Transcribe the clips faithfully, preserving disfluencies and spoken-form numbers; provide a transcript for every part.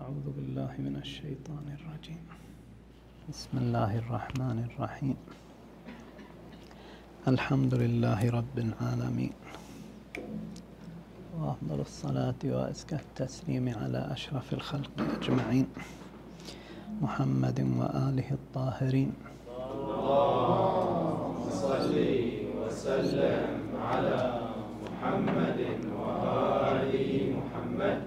أعوذ بالله من الشيطان الرجيم. بسم الله الرحمن الرحيم. الحمد لله رب العالمين، وأفضل الصلاة وأزكى التسليم على أشرف الخلق أجمعين، محمد وآله الطاهرين. اللهم صل وسلم على محمد وآل محمد.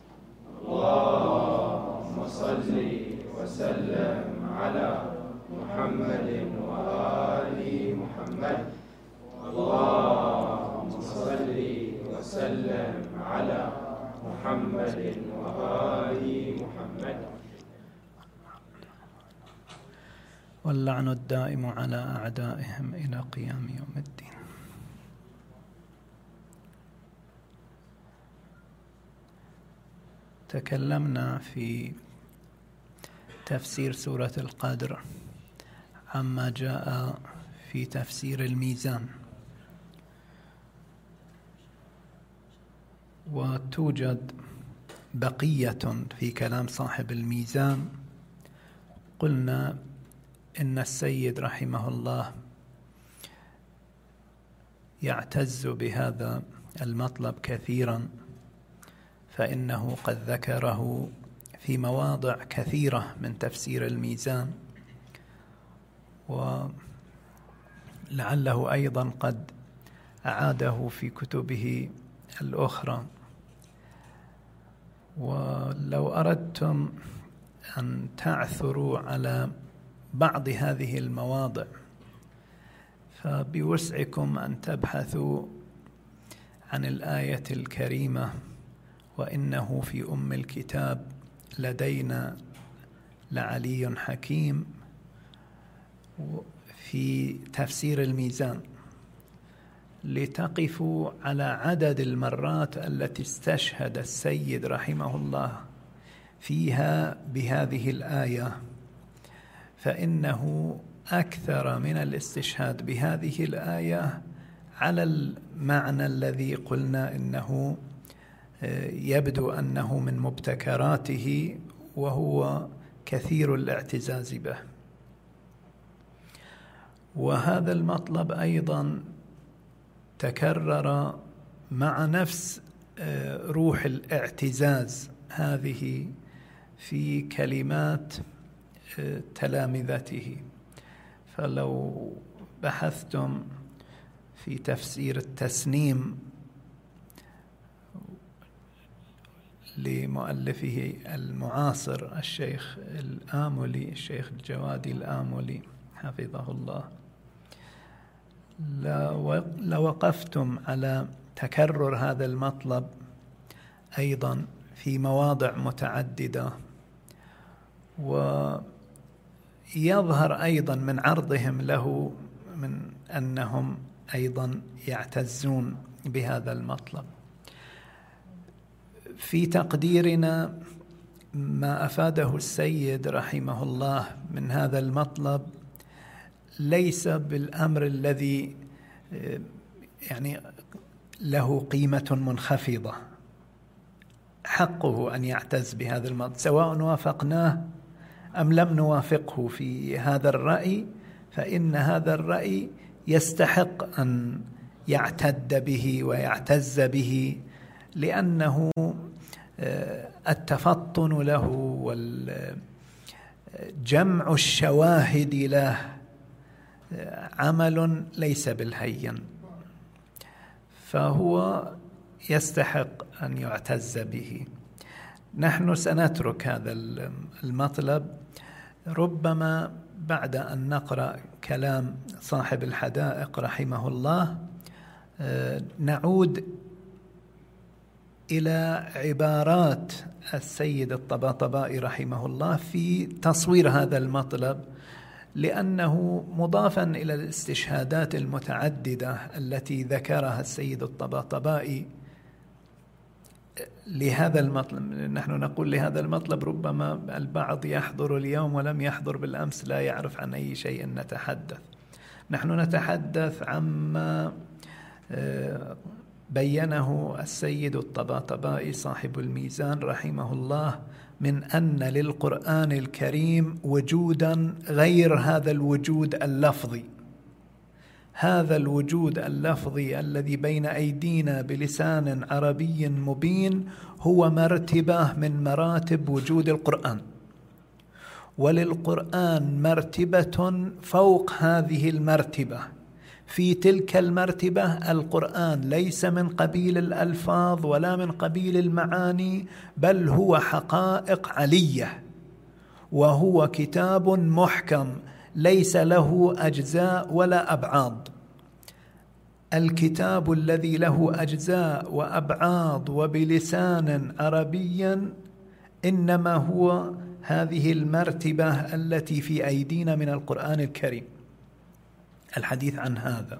اللهم صل وسلم على محمد وآل محمد. اللهم صل وسلم على محمد وآل محمد. واللعن الدائم على أعدائهم إلى قيام يوم الدين. تكلمنا في تفسير سورة القدر عما جاء في تفسير الميزان، وتوجد بقية في كلام صاحب الميزان. قلنا إن السيد رحمه الله يعتز بهذا المطلب كثيرا، فإنه قد ذكره في مواضع كثيرة من تفسير الميزان، ولعله أيضا قد أعاده في كتبه الأخرى. ولو أردتم أن تعثروا على بعض هذه المواضع فبوسعكم أن تبحثوا عن الآية الكريمة: وإنه في أم الكتاب لدينا لعلي حكيم، في تفسير الميزان، لتقفوا على عدد المرات التي استشهد السيد رحمه الله فيها بهذه الآية، فإنه أكثر من الاستشهاد بهذه الآية على المعنى الذي قلنا إنه يبدو أنه من مبتكراته، وهو كثير الاعتزاز به. وهذا المطلب أيضا تكرر مع نفس روح الاعتزاز هذه في كلمات تلامذته. فلو بحثتم في تفسير التسنيم لمؤلفه المعاصر الشيخ الآملي، الشيخ الجوادي الآملي حفظه الله، لوقفتم على تكرر هذا المطلب أيضا في مواضع متعددة. ويظهر أيضا من عرضهم له من أنهم أيضا يعتزون بهذا المطلب. في تقديرنا ما أفاده السيد رحمه الله من هذا المطلب ليس بالأمر الذي يعني له قيمة منخفضة. حقه أن يعتز بهذا المطلب، سواء وافقناه أم لم نوافقه في هذا الرأي، فإن هذا الرأي يستحق أن يعتد به ويعتز به، لأنه التفطن له والجمع الشواهد له عمل ليس بالهين، فهو يستحق أن يعتز به. نحن سنترك هذا المطلب، ربما بعد أن نقرأ كلام صاحب الحدائق رحمه الله نعود إلى عبارات السيد الطباطبائي رحمه الله في تصوير هذا المطلب، لأنه مضافا إلى الاستشهادات المتعددة التي ذكرها السيد الطباطبائي لهذا المطلب. نحن نقول لهذا المطلب، ربما البعض يحضر اليوم ولم يحضر بالأمس، لا يعرف عن أي شيء نتحدث. نحن نتحدث عما بينه السيد الطباطبائي صاحب الميزان رحمه الله من أن للقرآن الكريم وجودا غير هذا الوجود اللفظي. هذا الوجود اللفظي الذي بين أيدينا بلسان عربي مبين هو مرتبة من مراتب وجود القرآن، وللقرآن مرتبة فوق هذه المرتبة. في تلك المرتبة القرآن ليس من قبيل الألفاظ ولا من قبيل المعاني، بل هو حقائق علية، وهو كتاب محكم ليس له أجزاء ولا أبعاض. الكتاب الذي له أجزاء وأبعاض وبلسان عربي إنما هو هذه المرتبة التي في أيدينا من القرآن الكريم. الحديث عن هذا،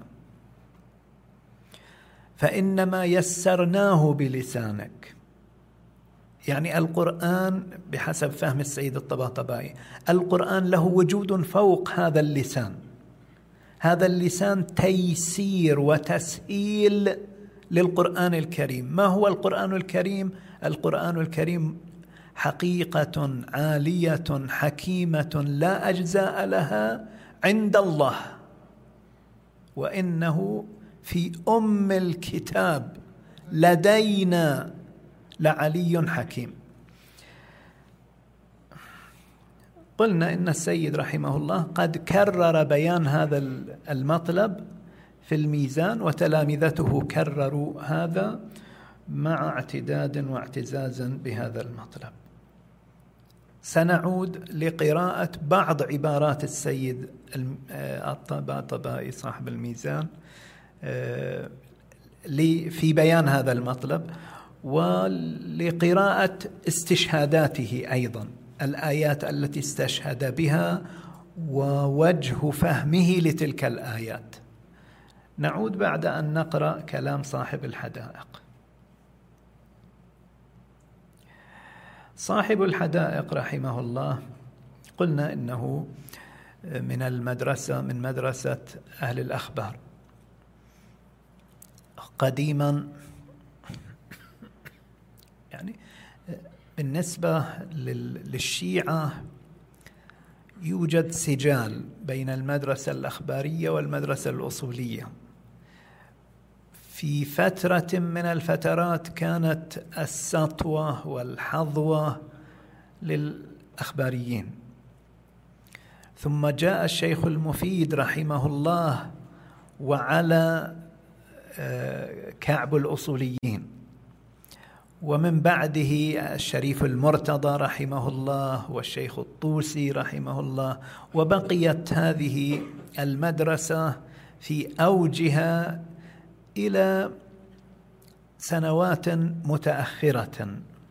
فإنما يسرناه بلسانك، يعني القرآن بحسب فهم السيد الطباطبائي القرآن له وجود فوق هذا اللسان. هذا اللسان تيسير وتسهيل للقرآن الكريم. ما هو القرآن الكريم؟ القرآن الكريم حقيقة عالية حكيمة لا أجزاء لها عند الله، وإنه في أم الكتاب لدينا لعلي حكيم. قلنا إن السيد رحمه الله قد كرر بيان هذا المطلب في الميزان، وتلامذته كرروا هذا مع اعتداد واعتزاز بهذا المطلب. سنعود لقراءة بعض عبارات السيد الطباطبائي صاحب الميزان في بيان هذا المطلب، ولقراءة استشهاداته أيضا، الآيات التي استشهد بها ووجه فهمه لتلك الآيات. نعود بعد أن نقرأ كلام صاحب الحدائق. صاحب الحدائق رحمه الله قلنا إنه من المدرسة من مدرسة أهل الأخبار. قديما يعني بالنسبة للشيعة يوجد سجال بين المدرسة الأخبارية والمدرسة الأصولية. في فترة من الفترات كانت السطوة والحظوة للأخباريين، ثم جاء الشيخ المفيد رحمه الله وعلى كعب الأصوليين، ومن بعده الشريف المرتضى رحمه الله والشيخ الطوسي رحمه الله، وبقيت هذه المدرسة في أوجها إلى سنوات متأخرة.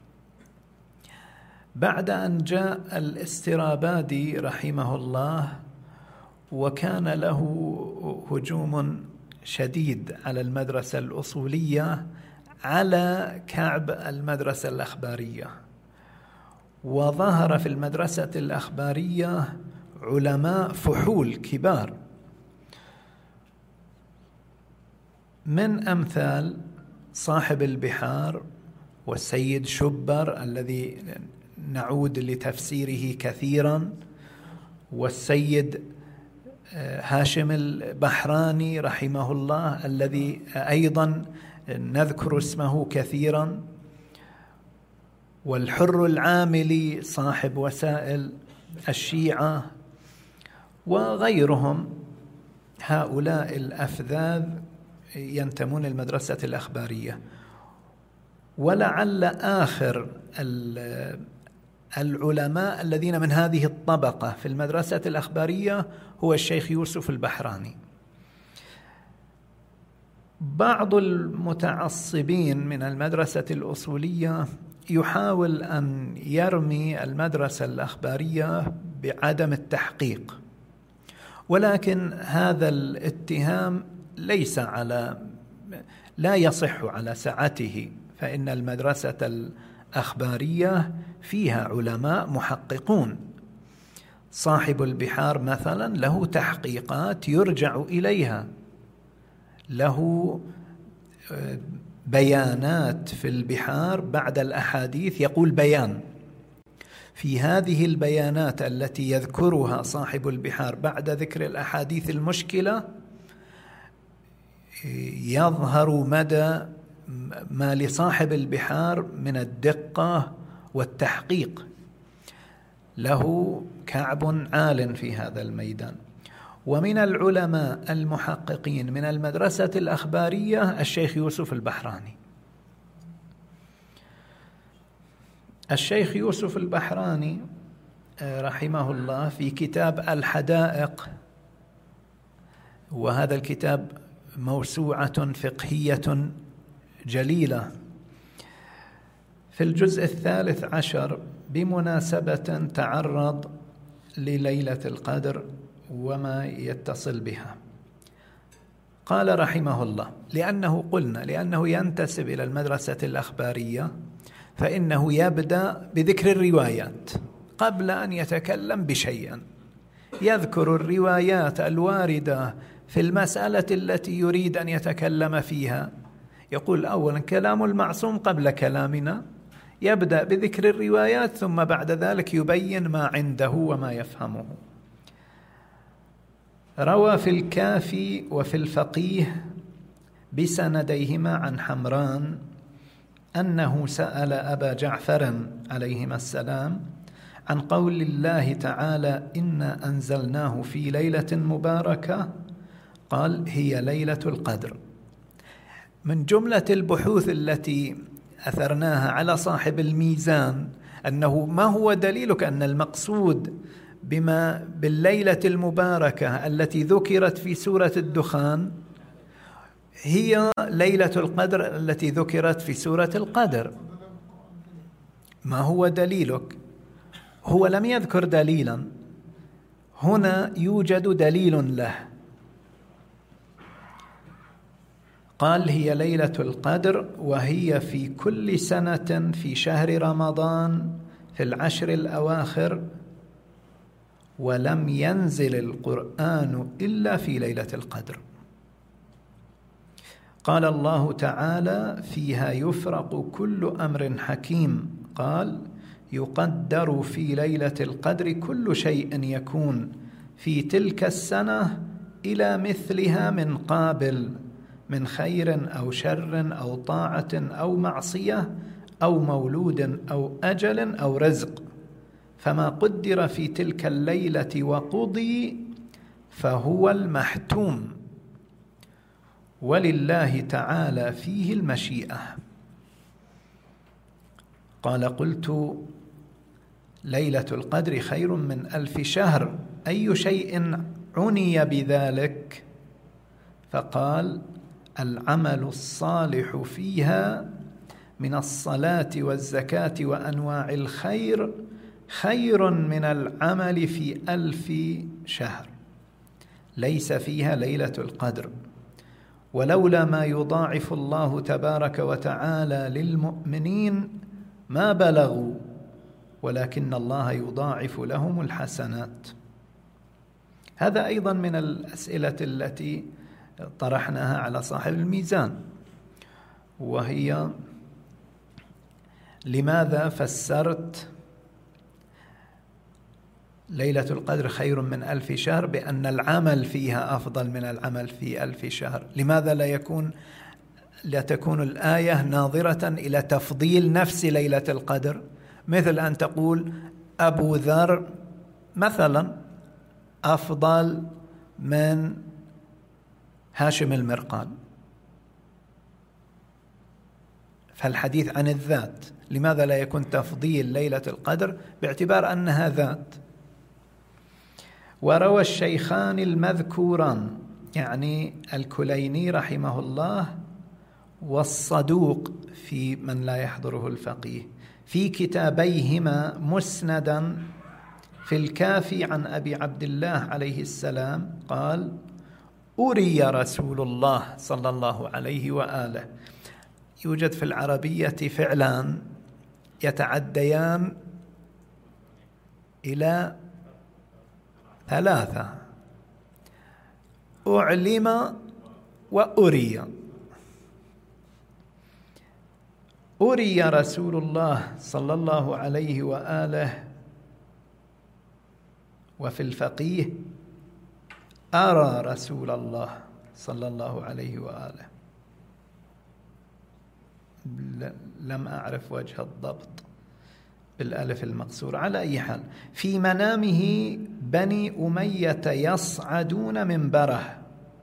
بعد أن جاء الاسترابادي رحمه الله وكان له هجوم شديد على المدرسة الأصولية على كعب المدرسة الأخبارية، وظهر في المدرسة الأخبارية علماء فحول كبار، من أمثال صاحب البحار والسيد شبر الذي نعود لتفسيره كثيرا، والسيد هاشم البحراني رحمه الله الذي أيضا نذكر اسمه كثيرا، والحر العاملي صاحب وسائل الشيعة، وغيرهم. هؤلاء الأفذاذ ينتمون المدرسة الأخبارية. ولعل آخر العلماء الذين من هذه الطبقة في المدرسة الأخبارية هو الشيخ يوسف البحراني. بعض المتعصبين من المدرسة الأصولية يحاول أن يرمي المدرسة الأخبارية بعدم التحقيق، ولكن هذا الاتهام ليس على لا يصح على سعته، فإن المدرسة الأخبارية فيها علماء محققون. صاحب البحار مثلا له تحقيقات يرجع إليها، له بيانات في البحار بعد الأحاديث، يقول بيان. في هذه البيانات التي يذكرها صاحب البحار بعد ذكر الأحاديث المشكلة يظهر مدى ما لصاحب البحار من الدقة والتحقيق، له كعب عال في هذا الميدان. ومن العلماء المحققين من المدرسة الأخبارية الشيخ يوسف البحراني. الشيخ يوسف البحراني رحمه الله في كتاب الحدائق، وهذا الكتاب موسوعة فقهية جليلة، في الجزء الثالث عشر بمناسبة تعرض لليلة القدر وما يتصل بها، قال رحمه الله: لأنه قلنا لأنه ينتسب إلى المدرسة الأخبارية فإنه يبدأ بذكر الروايات قبل أن يتكلم بشيء، يذكر الروايات الواردة في المسألة التي يريد أن يتكلم فيها. يقول أولا كلام المعصوم قبل كلامنا، يبدأ بذكر الروايات ثم بعد ذلك يبين ما عنده وما يفهمه. روى في الكافي وفي الفقيه بسنديهما عن حمران أنه سأل أبا جعفر عليهما السلام عن قول الله تعالى: إنا أنزلناه في ليلة مباركة، قال: هي ليلة القدر. من جملة البحوث التي أثرناها على صاحب الميزان أنه ما هو دليلك أن المقصود بما بالليلة المباركة التي ذكرت في سورة الدخان هي ليلة القدر التي ذكرت في سورة القدر؟ ما هو دليلك؟ هو لم يذكر دليلا، هنا يوجد دليل له. قال: هي ليلة القدر وهي في كل سنة في شهر رمضان في العشر الأواخر، ولم ينزل القرآن إلا في ليلة القدر. قال الله تعالى: فيها يفرق كل أمر حكيم، قال: يقدر في ليلة القدر كل شيء يكون في تلك السنة إلى مثلها من قابل، من خير أو شر أو طاعة أو معصية أو مولود أو أجل أو رزق، فما قدر في تلك الليلة وقضي فهو المحتوم، ولله تعالى فيه المشيئة. قال: قلت: ليلة القدر خير من ألف شهر، أي شيء عني بذلك؟ فقال: العمل الصالح فيها من الصلاة والزكاة وأنواع الخير خير من العمل في ألف شهر، ليس فيها ليلة القدر، ولولا ما يضاعف الله تبارك وتعالى للمؤمنين ما بلغوا، ولكن الله يضاعف لهم الحسنات. هذا أيضا من الأسئلة التي طرحناها على صاحب الميزان، وهي: لماذا فسرت ليلة القدر خير من ألف شهر بأن العمل فيها أفضل من العمل في ألف شهر؟ لماذا لا يكون لا تكون الآية ناظرة إلى تفضيل نفس ليلة القدر، مثل أن تقول أبو ذر مثلا أفضل من هاشم المرقال، فالحديث عن الذات، لماذا لا يكون تفضيل ليلة القدر باعتبار أنها ذات؟ وروى الشيخان المذكوران يعني الكليني رحمه الله والصدوق في من لا يحضره الفقيه في كتابيهما مسندا في الكافي عن أبي عبد الله عليه السلام قال: أري رسول الله صلى الله عليه وآله. يوجد في العربية فعلان يتعديان إلى ثلاثة: أعلم وأري. أري رسول الله صلى الله عليه وآله وفي الفقيه أرى رسول الله صلى الله عليه وآله. لم أعرف وجه الضبط بالألف المقصورة. على أي حال، في منامه بني أمية يصعدون منبره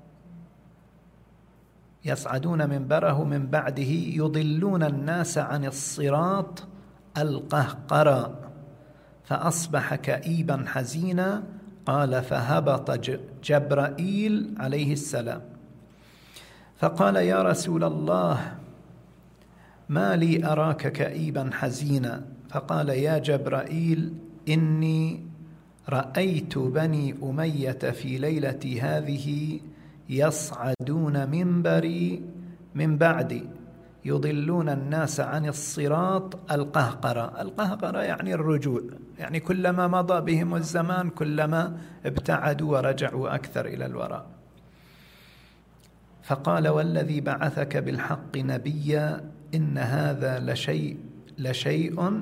يصعدون منبره من بعده يضلون الناس عن الصراط القهقرى، فأصبح كئيبا حزينا. قال: فهبط جبرائيل عليه السلام فقال: يا رسول الله، ما لي أراك كئيبا حزينا؟ فقال: يا جبرائيل، إني رأيت بني أمية في ليلة هذه يصعدون منبري من بعدي يضلون الناس عن الصراط القهقرة. القهقرة يعني الرجوع، يعني كلما مضى بهم الزمان كلما ابتعدوا ورجعوا أكثر إلى الوراء. فقال: والذي بعثك بالحق نبيا، إن هذا لشيء لشيء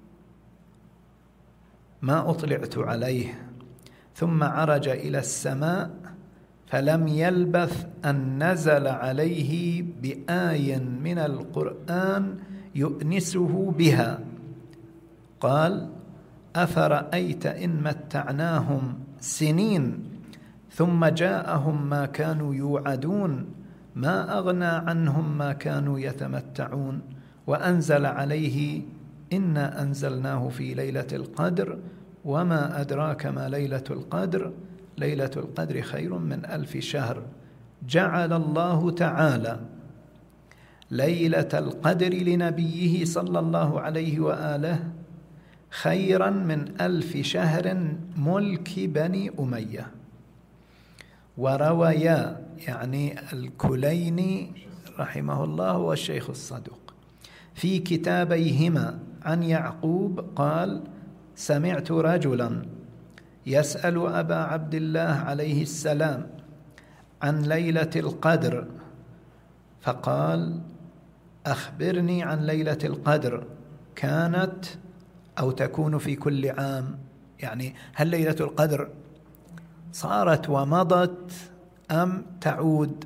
ما أطلعت عليه. ثم عرج إلى السماء فلم يلبث أن نزل عليه بآية من القرآن يؤنسه بها. قال: أفرأيت إن متعناهم سنين ثم جاءهم ما كانوا يوعدون ما أغنى عنهم ما كانوا يتمتعون. وأنزل عليه: إنا أنزلناه في ليلة القدر وما أدراك ما ليلة القدر، ليلة القدر خير من ألف شهر. جعل الله تعالى ليلة القدر لنبيه صلى الله عليه وآله خيرا من ألف شهر ملك بني أمية. ورويا، يعني الكليني رحمه الله والشيخ الصدوق، في كتابيهما عن يعقوب قال: سمعت رجلا يسأل أبا عبد الله عليه السلام عن ليلة القدر، فقال: أخبرني عن ليلة القدر، كانت أو تكون في كل عام؟ يعني هل ليلة القدر صارت ومضت أم تعود؟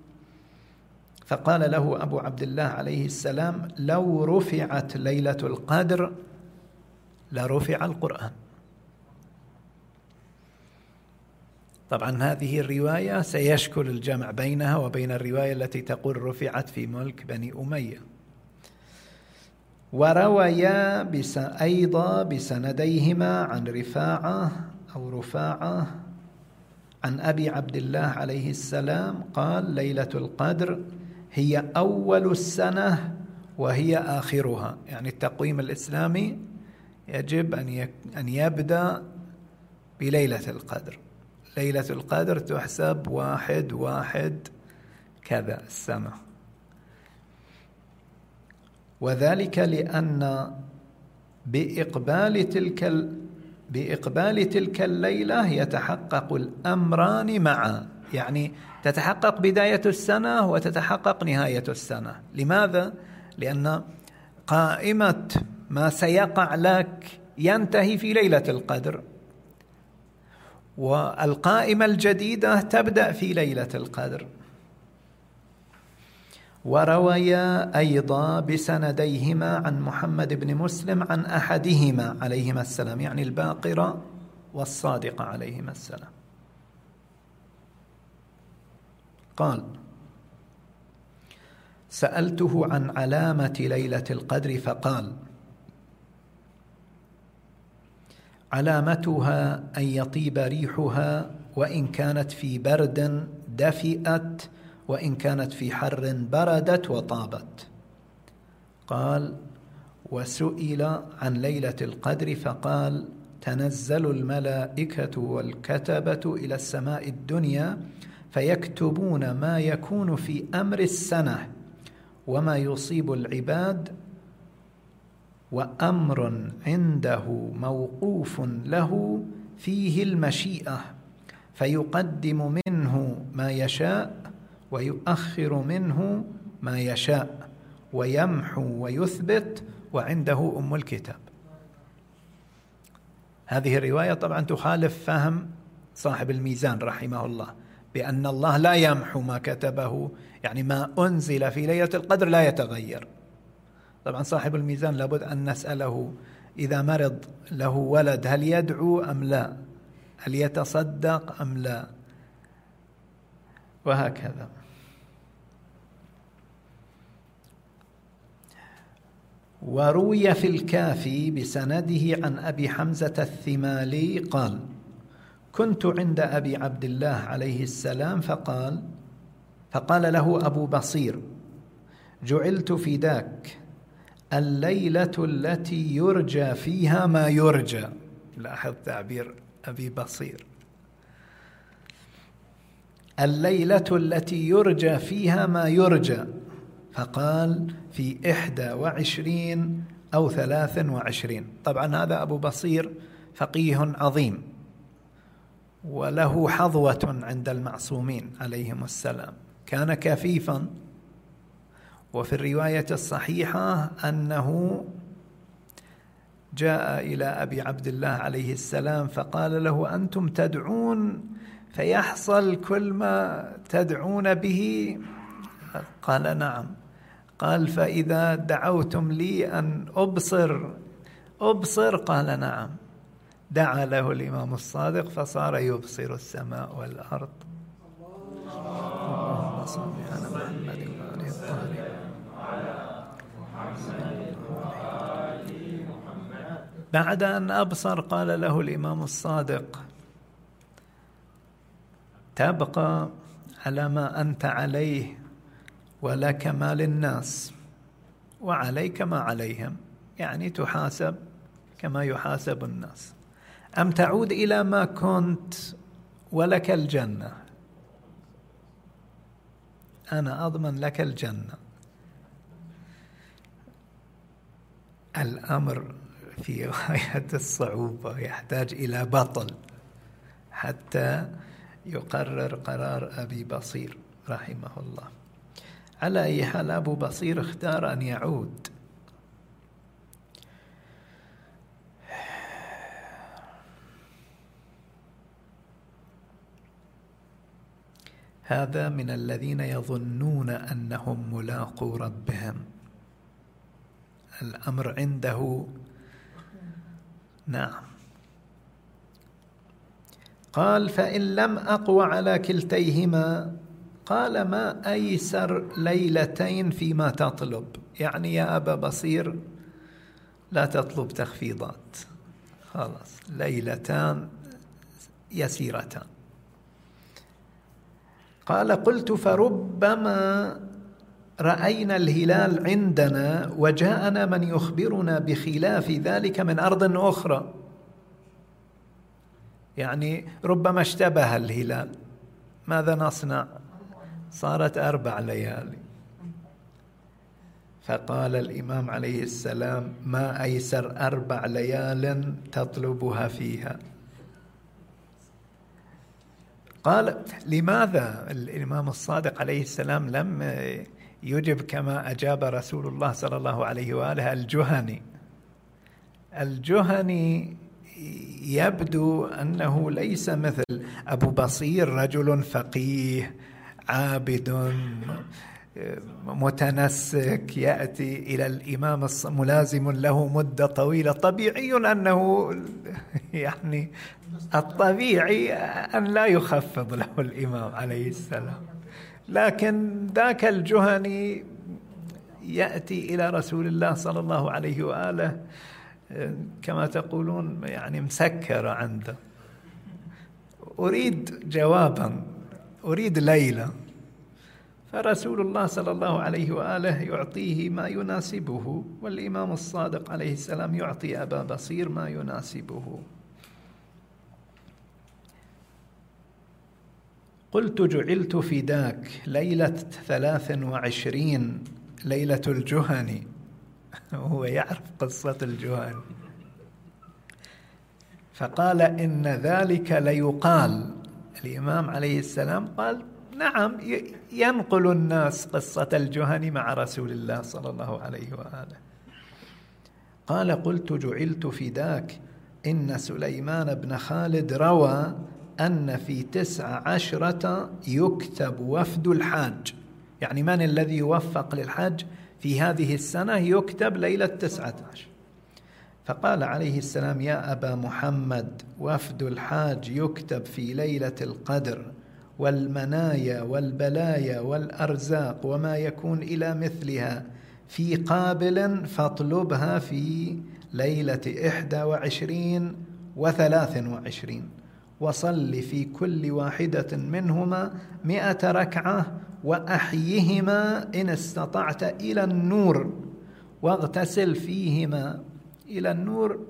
فقال له أبو عبد الله عليه السلام: لو رفعت ليلة القدر لرفع القرآن. طبعا هذه الرواية سيشكل الجمع بينها وبين الرواية التي تقول رفعت في ملك بني أمية. ورويا بس أيضا بسنديهما عن رفاعة أو رفاعة عن أبي عبد الله عليه السلام قال: ليلة القدر هي أول السنة وهي آخرها. يعني التقويم الإسلامي يجب أن يبدأ بليلة القدر. ليلة القدر تحسب واحد واحد كذا السنة، وذلك لأن بإقبال تلك بإقبال تلك الليلة يتحقق الأمران معا، يعني تتحقق بداية السنة وتتحقق نهاية السنة. لماذا؟ لأن قائمة ما سيقع لك ينتهي في ليلة القدر، والقائمة الجديدة تبدأ في ليلة القدر. ورويا أيضا بسنديهما عن محمد بن مسلم عن أحدهما عليهما السلام، يعني الباقرة والصادقة عليهما السلام، قال: سألته عن علامة ليلة القدر فقال: علامتها أن يطيب ريحها، وإن كانت في برد دفئت، وإن كانت في حر بردت وطابت. قال: وسئل عن ليلة القدر فقال: تنزل الملائكة والكتبة إلى السماء الدنيا فيكتبون ما يكون في أمر السنة وما يصيب العباد، وأمر عنده موقوف له فيه المشيئة، فيقدم منه ما يشاء ويؤخر منه ما يشاء، ويمحو ويثبت وعنده أم الكتاب. هذه الرواية طبعا تخالف فهم صاحب الميزان رحمه الله بأن الله لا يمحو ما كتبه، يعني ما أنزل في ليلة القدر لا يتغير. طبعا صاحب الميزان لابد أن نسأله إذا مرض له ولد هل يدعو أم لا، هل يتصدق أم لا، وهكذا. وروي في الكافي بسنده عن أبي حمزة الثمالي قال: كنت عند أبي عبد الله عليه السلام فقال فقال له أبو بصير: جعلت فداك الليلة التي يرجى فيها ما يرجى. لاحظ تعبير أبي بصير، الليلة التي يرجى فيها ما يرجى، فقال في إحدى وعشرين أو ثلاث وعشرين. طبعا هذا أبو بصير فقيه عظيم وله حظوة عند المعصومين عليهم السلام، كان كفيفا. وفي الرواية الصحيحة أنه جاء إلى أبي عبد الله عليه السلام فقال له: أنتم تدعون فيحصل كل ما تدعون به؟ قال: نعم. قال: فإذا دعوتم لي أن أبصر أبصر؟ قال: نعم. دعا له الإمام الصادق فصار يبصر السماء والأرض. اللهم صل على محمد وآله الطاهرين. بعد أن أبصر قال له الإمام الصادق: تبقى على ما أنت عليه ولك ما للناس وعليك ما عليهم، يعني تحاسب كما يحاسب الناس، أم تعود إلى ما كنت ولك الجنة؟ أنا أضمن لك الجنة. الأمر في غاية الصعوبة، يحتاج إلى بطل حتى يقرر قرار أبي بصير رحمه الله. على أي حال أبو بصير اختار أن يعود. هذا من الذين يظنون أنهم ملاقو ربهم، الأمر عنده. نعم. قال: فإن لم أقوى على كلتيهما، قال: ما أيسر ليلتين فيما تطلب، يعني يا أبا بصير لا تطلب تخفيضات، خلاص ليلتان يسيرتان. قال: قلت: فربما رأينا الهلال عندنا وجاءنا من يخبرنا بخلاف ذلك من أرض أخرى، يعني ربما اشتبه الهلال، ماذا نصنع؟ صارت أربع ليالي. فقال الإمام عليه السلام: ما أيسر أربع ليال تطلبها فيها. قال: لماذا الإمام الصادق عليه السلام لم يجب كما أجاب رسول الله صلى الله عليه وآله الجهني؟ الجهني يبدو أنه ليس مثل أبو بصير، رجل فقيه عابد متنسك يأتي إلى الإمام ملازم له مدة طويلة. طبيعي أنه يعني الطبيعي أن لا يخفض له الإمام عليه السلام، لكن ذاك الجهني يأتي إلى رسول الله صلى الله عليه وآله كما تقولون يعني مسكر عنده. أريد جوابا، أريد ليلة. فرسول الله صلى الله عليه وآله يعطيه ما يناسبه، والإمام الصادق عليه السلام يعطي أبا بصير ما يناسبه. قلت: جعلت فداك ليلة ثلاث وعشرين، ليلة الجهني. هو يعرف قصة الجهني. فقال: إن ذلك ليقال. الإمام عليه السلام قال: نعم ينقل الناس قصة الجهني مع رسول الله صلى الله عليه وآله. قال قلت جعلت فداك إن سليمان بن خالد روى أن في تسع عشرة يكتب وفد الحاج، يعني من الذي يوفق للحج في هذه السنة يكتب ليلة تسعة عشر. فقال عليه السلام يا أبا محمد وفد الحاج يكتب في ليلة القدر، والمنايا والبلايا والأرزاق وما يكون إلى مثلها في قابل فاطلبها في ليلة إحدى وعشرين وثلاث وعشرين، وصل في كل واحدة منهما مئة ركعة، وأحيهما إن استطعت إلى النور، واغتسل فيهما إلى النور.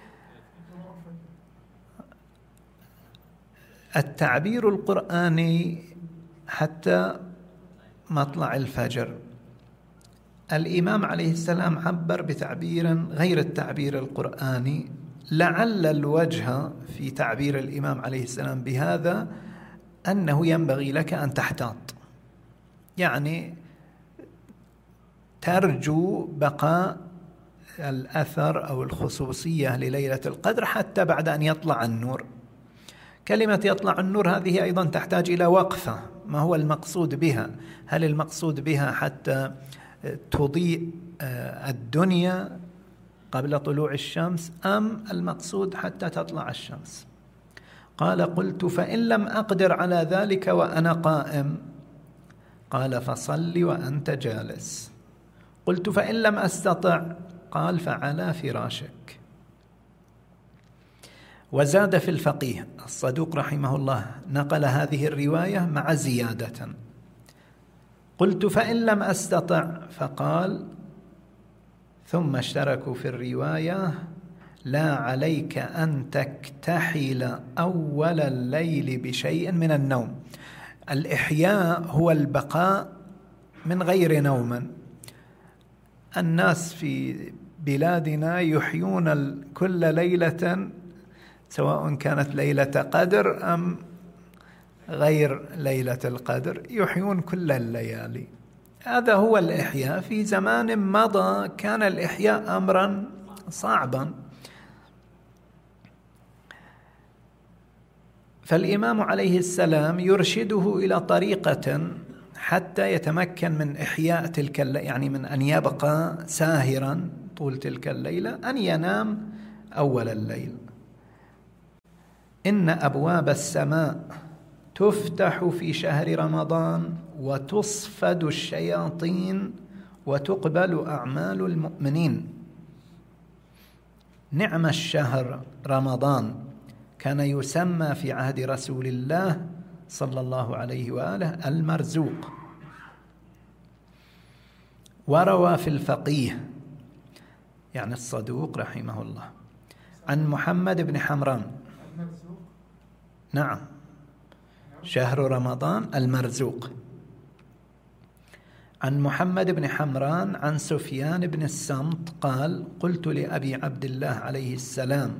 التعبير القرآني حتى مطلع الفجر، الإمام عليه السلام عبر بتعبير غير التعبير القرآني. لعل الوجه في تعبير الإمام عليه السلام بهذا أنه ينبغي لك أن تحتاط، يعني ترجو بقاء الأثر أو الخصوصية لليلة القدر حتى بعد أن يطلع النور. كلمة يطلع النور هذه أيضا تحتاج إلى وقفة، ما هو المقصود بها؟ هل المقصود بها حتى تضيء الدنيا قبل طلوع الشمس، أم المقصود حتى تطلع الشمس؟ قال قلت فإن لم أقدر على ذلك وأنا قائم، قال فصل وأنت جالس. قلت فإن لم أستطع، قال فعلى فراشك. وزاد في الفقيه الصدوق رحمه الله، نقل هذه الرواية مع زيادة. قلت فإن لم أستطع، فقال ثم اشتركوا في الرواية لا عليك أن تكتحل أول الليل بشيء من النوم. الإحياء هو البقاء من غير نوم. الناس في بلادنا يحيون كل ليلة، سواء كانت ليلة قدر أم غير ليلة القدر، يحيون كل الليالي. هذا هو الإحياء. في زمان مضى كان الإحياء أمرا صعبا. فالإمام عليه السلام يرشده إلى طريقة حتى يتمكن من إحياء تلك يعني من أن يبقى ساهرا طول تلك الليلة، أن ينام أول الليل. إن أبواب السماء تفتح في شهر رمضان وتصفد الشياطين وتقبل أعمال المؤمنين. نعم الشهر رمضان، كان يسمى في عهد رسول الله صلى الله عليه وآله المرزوق. وروى في الفقيه يعني الصدوق رحمه الله عن محمد بن حمران، نعم شهر رمضان المرزوق، عن محمد بن حمران عن سفيان بن الصمت قال قلت لأبي عبد الله عليه السلام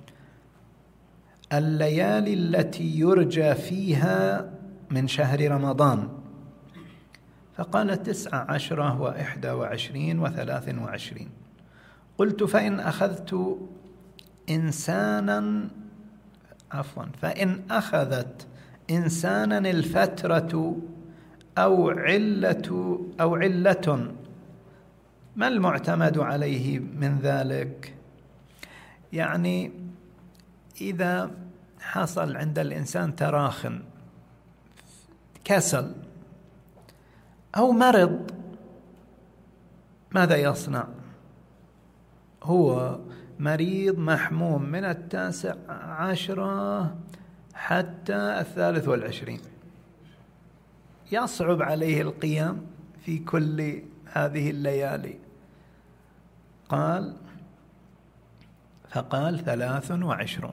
الليالي التي يرجى فيها من شهر رمضان؟ فقال تسع عشرة وإحدى وعشرين وثلاث وعشرين. قلت فإن أخذت إنسانا عفوا فإن أخذت إنسانا الفترة أو علة أو علة ما المعتمد عليه من ذلك؟ يعني إذا حصل عند الإنسان تراخٍ، كسل أو مرض، ماذا يصنع؟ هو مريض محموم من التاسع عشرة حتى الثالث والعشرين، يصعب عليه القيام في كل هذه الليالي. قال فقال ثلاث وعشرون.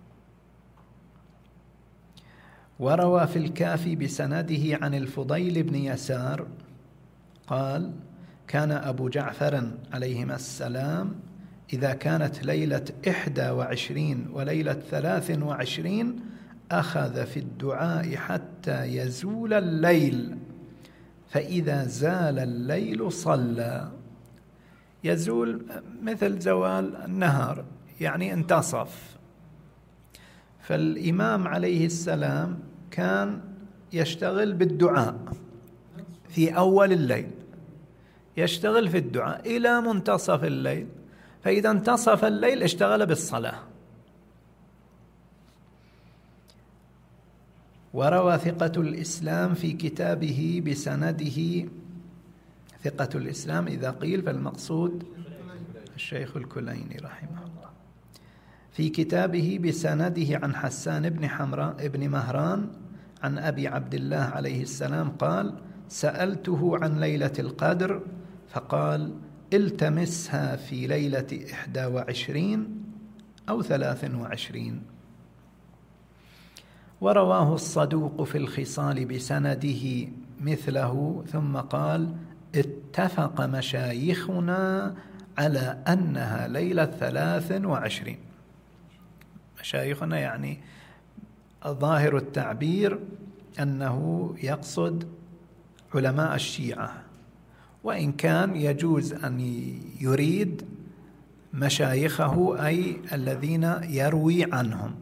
وروى في الكافي بسنده عن الفضيل بن يسار قال كان أبو جعفر عليهما السلام إذا كانت ليلة إحدى وعشرين وليلة ثلاث وعشرين أخذ في الدعاء حتى يزول الليل، فإذا زال الليل صلى. يزول مثل زوال النهار، يعني انتصف. فالإمام عليه السلام كان يشتغل بالدعاء في أول الليل، يشتغل في الدعاء إلى منتصف الليل، فإذا انتصف الليل اشتغل بالصلاة. وروى ثقة الإسلام في كتابه بسنده، ثقة الإسلام إذا قيل فالمقصود الشيخ الكليني رحمه الله، في كتابه بسنده عن حسان بن حمراء بن مهران عن أبي عبد الله عليه السلام قال: سألته عن ليلة القدر فقال: التمسها في ليلة إحدى وعشرين أو ثلاث وعشرين. ورواه الصدوق في الخصال بسنده مثله، ثم قال: اتفق مشايخنا على أنها ليلة ثلاث وعشرين. مشايخنا يعني ظاهر التعبير أنه يقصد علماء الشيعة، وإن كان يجوز أن يريد مشايخه أي الذين يروي عنهم.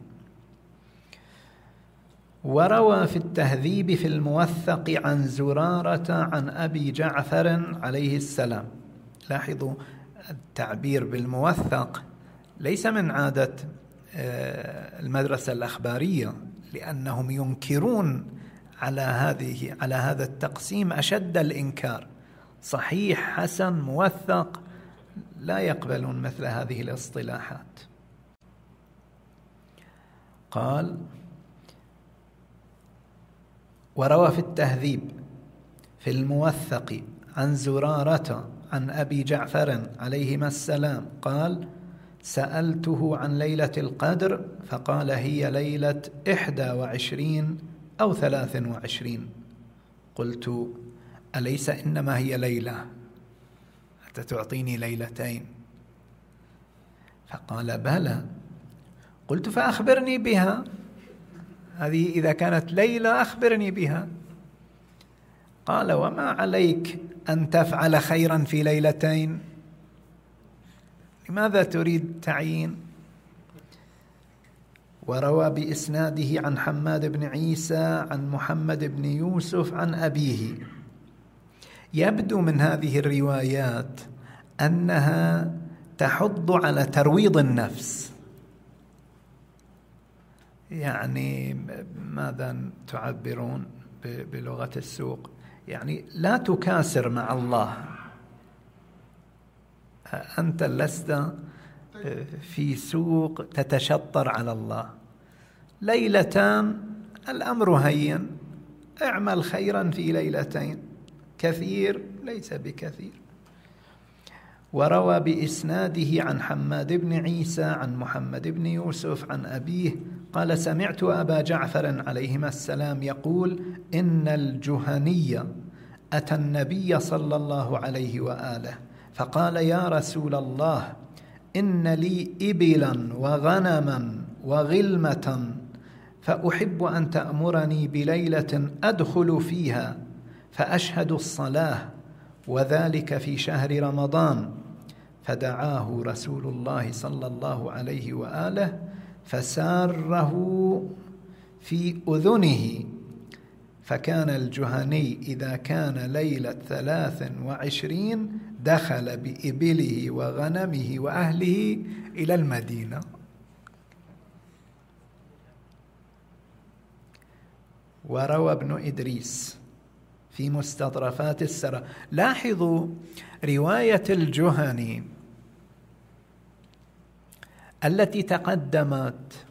وروى في التهذيب في الموثق عن زرارة عن أبي جعفر عليه السلام. لاحظوا التعبير بالموثق ليس من عادة المدرسة الأخبارية، لأنهم ينكرون على هذه على هذا التقسيم أشد الإنكار. صحيح، حسن، موثق، لا يقبلون مثل هذه الاصطلاحات. قال: وروى في التهذيب في الموثق عن زرارة عن أبي جعفر عليهما السلام قال: سألته عن ليلة القدر فقال: هي ليلة إحدى وعشرين أو ثلاث وعشرين. قلت: أليس إنما هي ليلة؟ حتى تعطيني ليلتين؟ فقال: بلى. قلت: فأخبرني بها، هذه إذا كانت ليلة أخبرني بها. قال: وما عليك أن تفعل خيرا في ليلتين؟ لماذا تريد تعيين؟ وروى بإسناده عن حماد بن عيسى عن محمد بن يوسف عن أبيه. يبدو من هذه الروايات أنها تحض على ترويض النفس. يعني ماذا تعبرون بلغة السوق؟ يعني لا تكاسر مع الله، أنت لست في سوق تتشطر على الله. ليلتان الأمر هين، اعمل خيرا في ليلتين، كثير ليس بكثير. وروى بإسناده عن حماد بن عيسى عن محمد بن يوسف عن أبيه قال: سمعت أبا جعفر عليهما السلام يقول: إن الجهني أتى النبي صلى الله عليه وآله فقال: يا رسول الله، إن لي إبلا وغنما وغلمة، فأحب أن تأمرني بليلة أدخل فيها فأشهد الصلاة، وذلك في شهر رمضان. فدعاه رسول الله صلى الله عليه وآله فساره في أذنه، فكان الجهني إذا كان ليلة ثلاث وعشرين دخل بإبله وغنمه وأهله إلى المدينة. وروى ابن إدريس في مستطرفات السرى. لاحظوا رواية الجهني التي تقدمت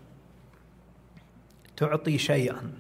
تعطي شيئا،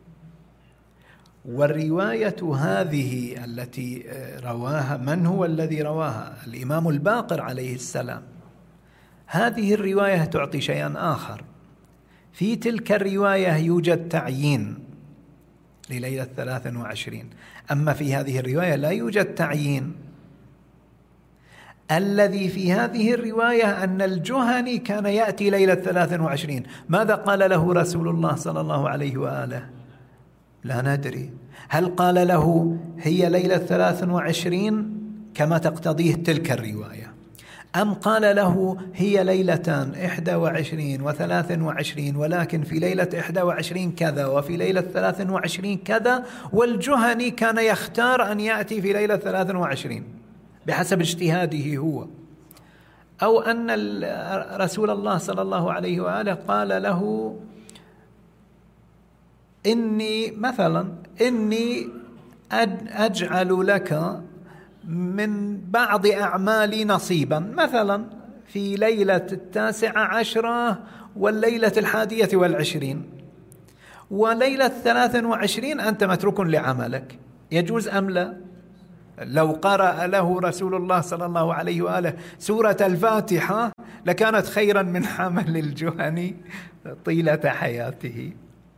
والرواية هذه التي رواها، من هو الذي رواها؟ الإمام الباقر عليه السلام. هذه الرواية تعطي شيئا آخر. في تلك الرواية يوجد تعيين لليلة ثلاث وعشرين، أما في هذه الرواية لا يوجد تعيين. الذي في هذه الرواية أن الجهني كان يأتي ليلة ثلاث وعشرين. ماذا قال له رسول الله صلى الله عليه وآله؟ لا ندري. هل قال له هي ليلة ثلاث وعشرين كما تقتضيه تلك الرواية، أم قال له هي ليلتان إحدى وعشرين وثلاث وعشرين، ولكن في ليلة إحدى وعشرين كذا وفي ليلة ثلاث وعشرين كذا، والجهني كان يختار أن يأتي في ليلة ثلاث وعشرين بحسب اجتهاده هو، أو أن رسول الله صلى الله عليه وآله قال له إني مثلا إني أجعل لك من بعض أعمالي نصيبا، مثلا في ليلة التاسعة عشرة والليلة الحادية والعشرين، وليلة ثلاث وعشرين أنت متروك لعملك، يجوز أم لا؟ لو قرأ له رسول الله صلى الله عليه وآله سورة الفاتحة لكانت خيرا من حمل الجهني طيلة حياته.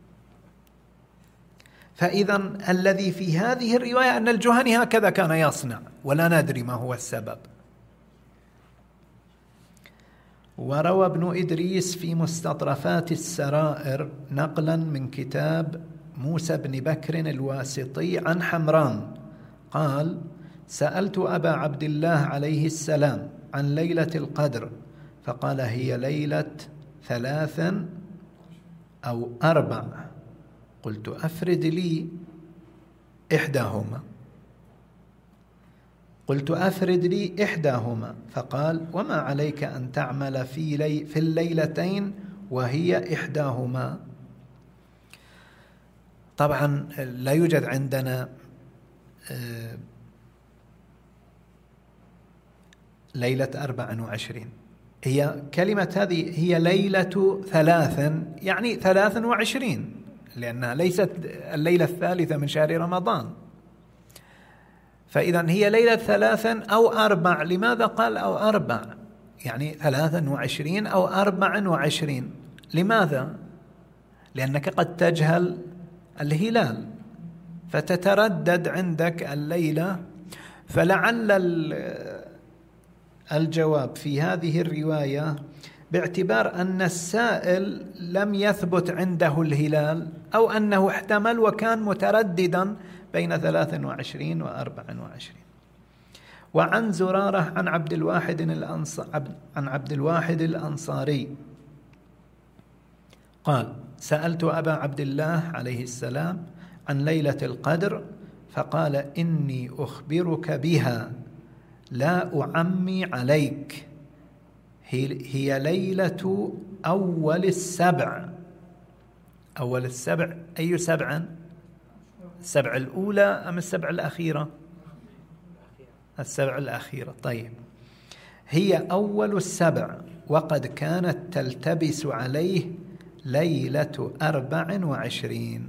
فإذا الذي في هذه الرواية أن الجهني هكذا كان يصنع، ولا ندري ما هو السبب. وروى ابن إدريس في مستطرفات السرائر نقلا من كتاب موسى بن بكر الواسطي عن حمران قال: سألت أبا عبد الله عليه السلام عن ليلة القدر فقال: هي ليلة ثلاث أو أربع. قلت: أفرد لي إحداهما. قلت: أفرد لي إحداهما. فقال: وما عليك أن تعمل في, لي في الليلتين وهي إحداهما. طبعا لا يوجد عندنا ليلة أربع وعشرين، هي كلمة هذه هي ليلة ثلاث، يعني ثلاث وعشرين، لأنها ليست الليلة الثالثة من شهر رمضان. فإذا هي ليلة ثلاث أو أربع. لماذا قال أو أربع؟ يعني ثلاث وعشرين أو أربع وعشرين. لماذا؟ لأنك قد تجهل الهلال فتتردد عندك الليلة، فلعل الجواب في هذه الرواية باعتبار أن السائل لم يثبت عنده الهلال، أو أنه احتمل وكان مترددا بين ثلاث وعشرين وأربع وعشرين. وعن زرارة عن عبد الواحد عن عبد الواحد الأنصاري قال: سألت أبا عبد الله عليه السلام عن ليلة القدر فقال: إني أخبرك بها لا أعمي عليك، هي ليلة أول السبع. أول السبع أي سبع؟ السبع الأولى أم السبع الأخيرة؟ السبع الأخيرة. طيب، هي أول السبع، وقد كانت تلتبس عليه ليلة أربع وعشرين.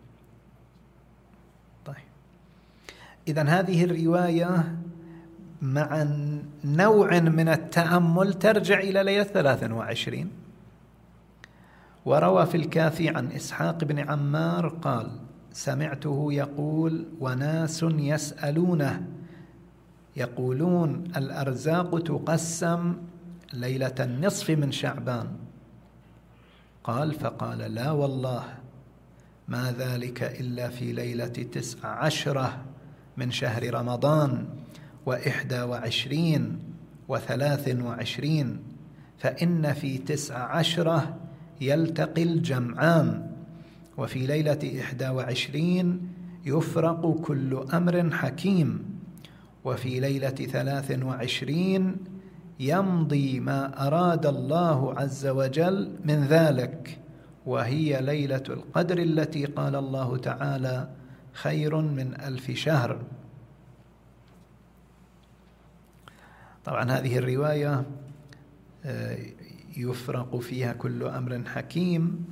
طيب، إذن هذه الرواية مع نوع من التأمل ترجع إلى ليلة ثلاث وعشرين. وروى في الكافي عن إسحاق بن عمار قال: سمعته يقول: وناس يسألونه يقولون الأرزاق تقسم ليلة النصف من شعبان. قال: فقال: لا والله ما ذلك إلا في ليلة تسع عشرة من شهر رمضان وإحدى وعشرين وثلاث وعشرين، فإن في تسع عشرة يلتقي الجمعان، وفي ليلة إحدى وعشرين يفرق كل أمر حكيم، وفي ليلة ثلاث وعشرين يمضي ما أراد الله عز وجل من ذلك، وهي ليلة القدر التي قال الله تعالى: خير من ألف شهر. طبعا هذه الرواية يفرق فيها كل أمر حكيم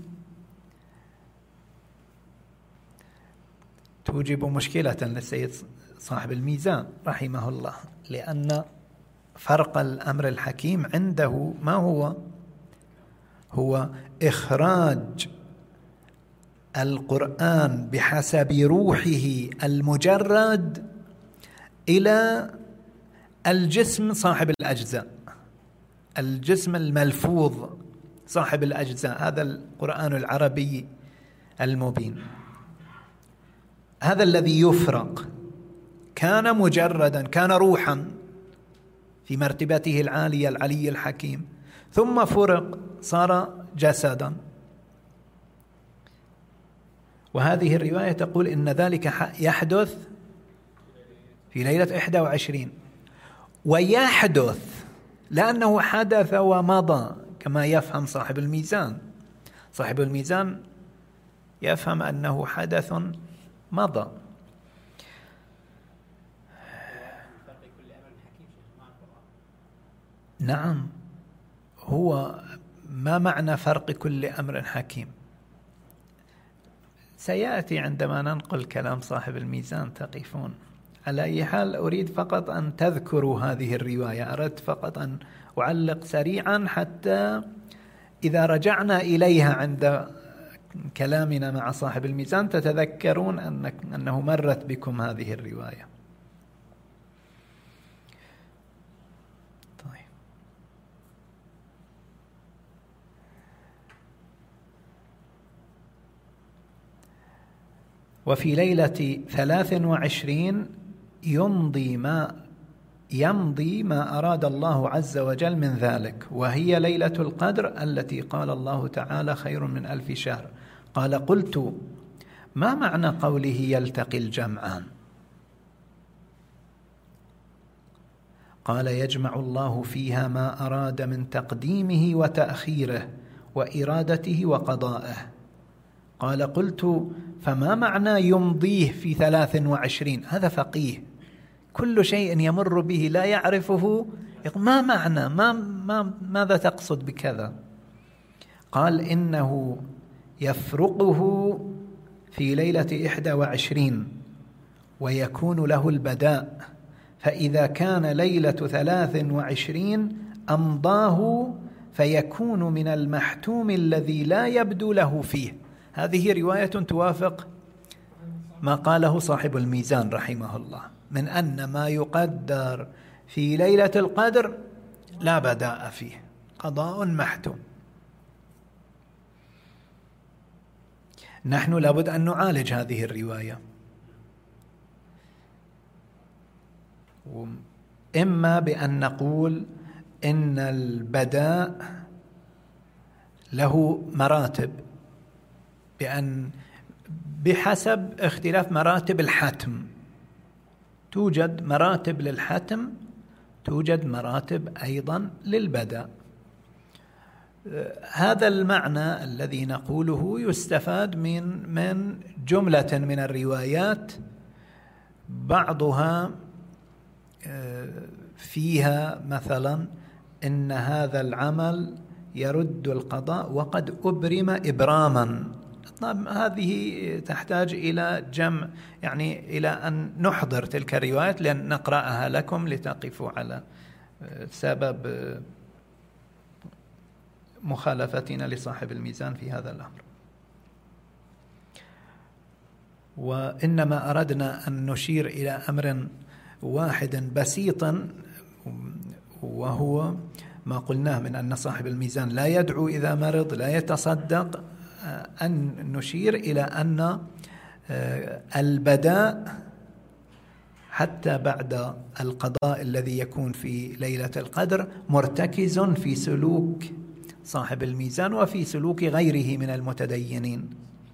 توجب مشكلة للسيد صاحب الميزان رحمه الله، لأن فرق الأمر الحكيم عنده ما هو؟ هو إخراج القرآن بحسب روحه المجرد إلى الجسم صاحب الأجزاء، الجسم الملفوظ صاحب الأجزاء، هذا القرآن العربي المبين، هذا الذي يفرق. كان مجردا، كان روحا في مرتبته العالية العلي الحكيم، ثم فرق صار جسدا. وهذه الرواية تقول إن ذلك يحدث في ليلة إحدى وعشرين، ويحدث لأنه حدث ومضى كما يفهم صاحب الميزان. صاحب الميزان يفهم أنه حدث مضى. نعم، هو ما معنى فرق كل أمر حكيم؟ سيأتي عندما ننقل كلام صاحب الميزان تقفون. على أي حال أريد فقط أن تذكروا هذه الرواية، أردت فقط أن أعلق سريعا حتى إذا رجعنا إليها عند كلامنا مع صاحب الميزان تتذكرون أنك أنه مرت بكم هذه الرواية. طيب. وفي ليلة ثلاث وعشرين يمضي ما يمضي ما أراد الله عز وجل من ذلك، وهي ليلة القدر التي قال الله تعالى خير من ألف شهر. قال: قلت: ما معنى قوله يلتقي الجمعان؟ قال: يجمع الله فيها ما أراد من تقديمه وتأخيره وإرادته وقضائه. قال: قلت: فما معنى يمضيه في ثلاث وعشرين؟ هذا فقيه، كل شيء يمر به لا يعرفه ما معنى، ما ما ماذا تقصد بكذا؟ قال: إنه يفرقه في ليلة إحدى وعشرين ويكون له البداء، فإذا كان ليلة ثلاث وعشرين أمضاه فيكون من المحتوم الذي لا يبدو له فيه. هذه رواية توافق ما قاله صاحب الميزان رحمه الله من أن ما يقدر في ليلة القدر لا بداء فيه، قضاء محتوم. نحن لابد أن نعالج هذه الرواية، إما بأن نقول إن البداء له مراتب، بأن بحسب اختلاف مراتب الحتم، توجد مراتب للحتم، توجد مراتب أيضا للبداء. هذا المعنى الذي نقوله يستفاد من من جملة من الروايات، بعضها فيها مثلا إن هذا العمل يرد القضاء وقد أبرم إبراما. هذه تحتاج إلى جمع، يعني إلى أن نحضر تلك الروايات لأن نقرأها لكم لتقفوا على سبب مخالفتنا لصاحب الميزان في هذا الأمر. وإنما أردنا أن نشير إلى أمر واحد بسيط، وهو ما قلناه من أن صاحب الميزان لا يدعو إذا مرض، لا يتصدق، أن نشير إلى أن البداء حتى بعد القضاء الذي يكون في ليلة القدر مرتكز في سلوك صاحب الميزان وفي سلوك غيره من المتدينين.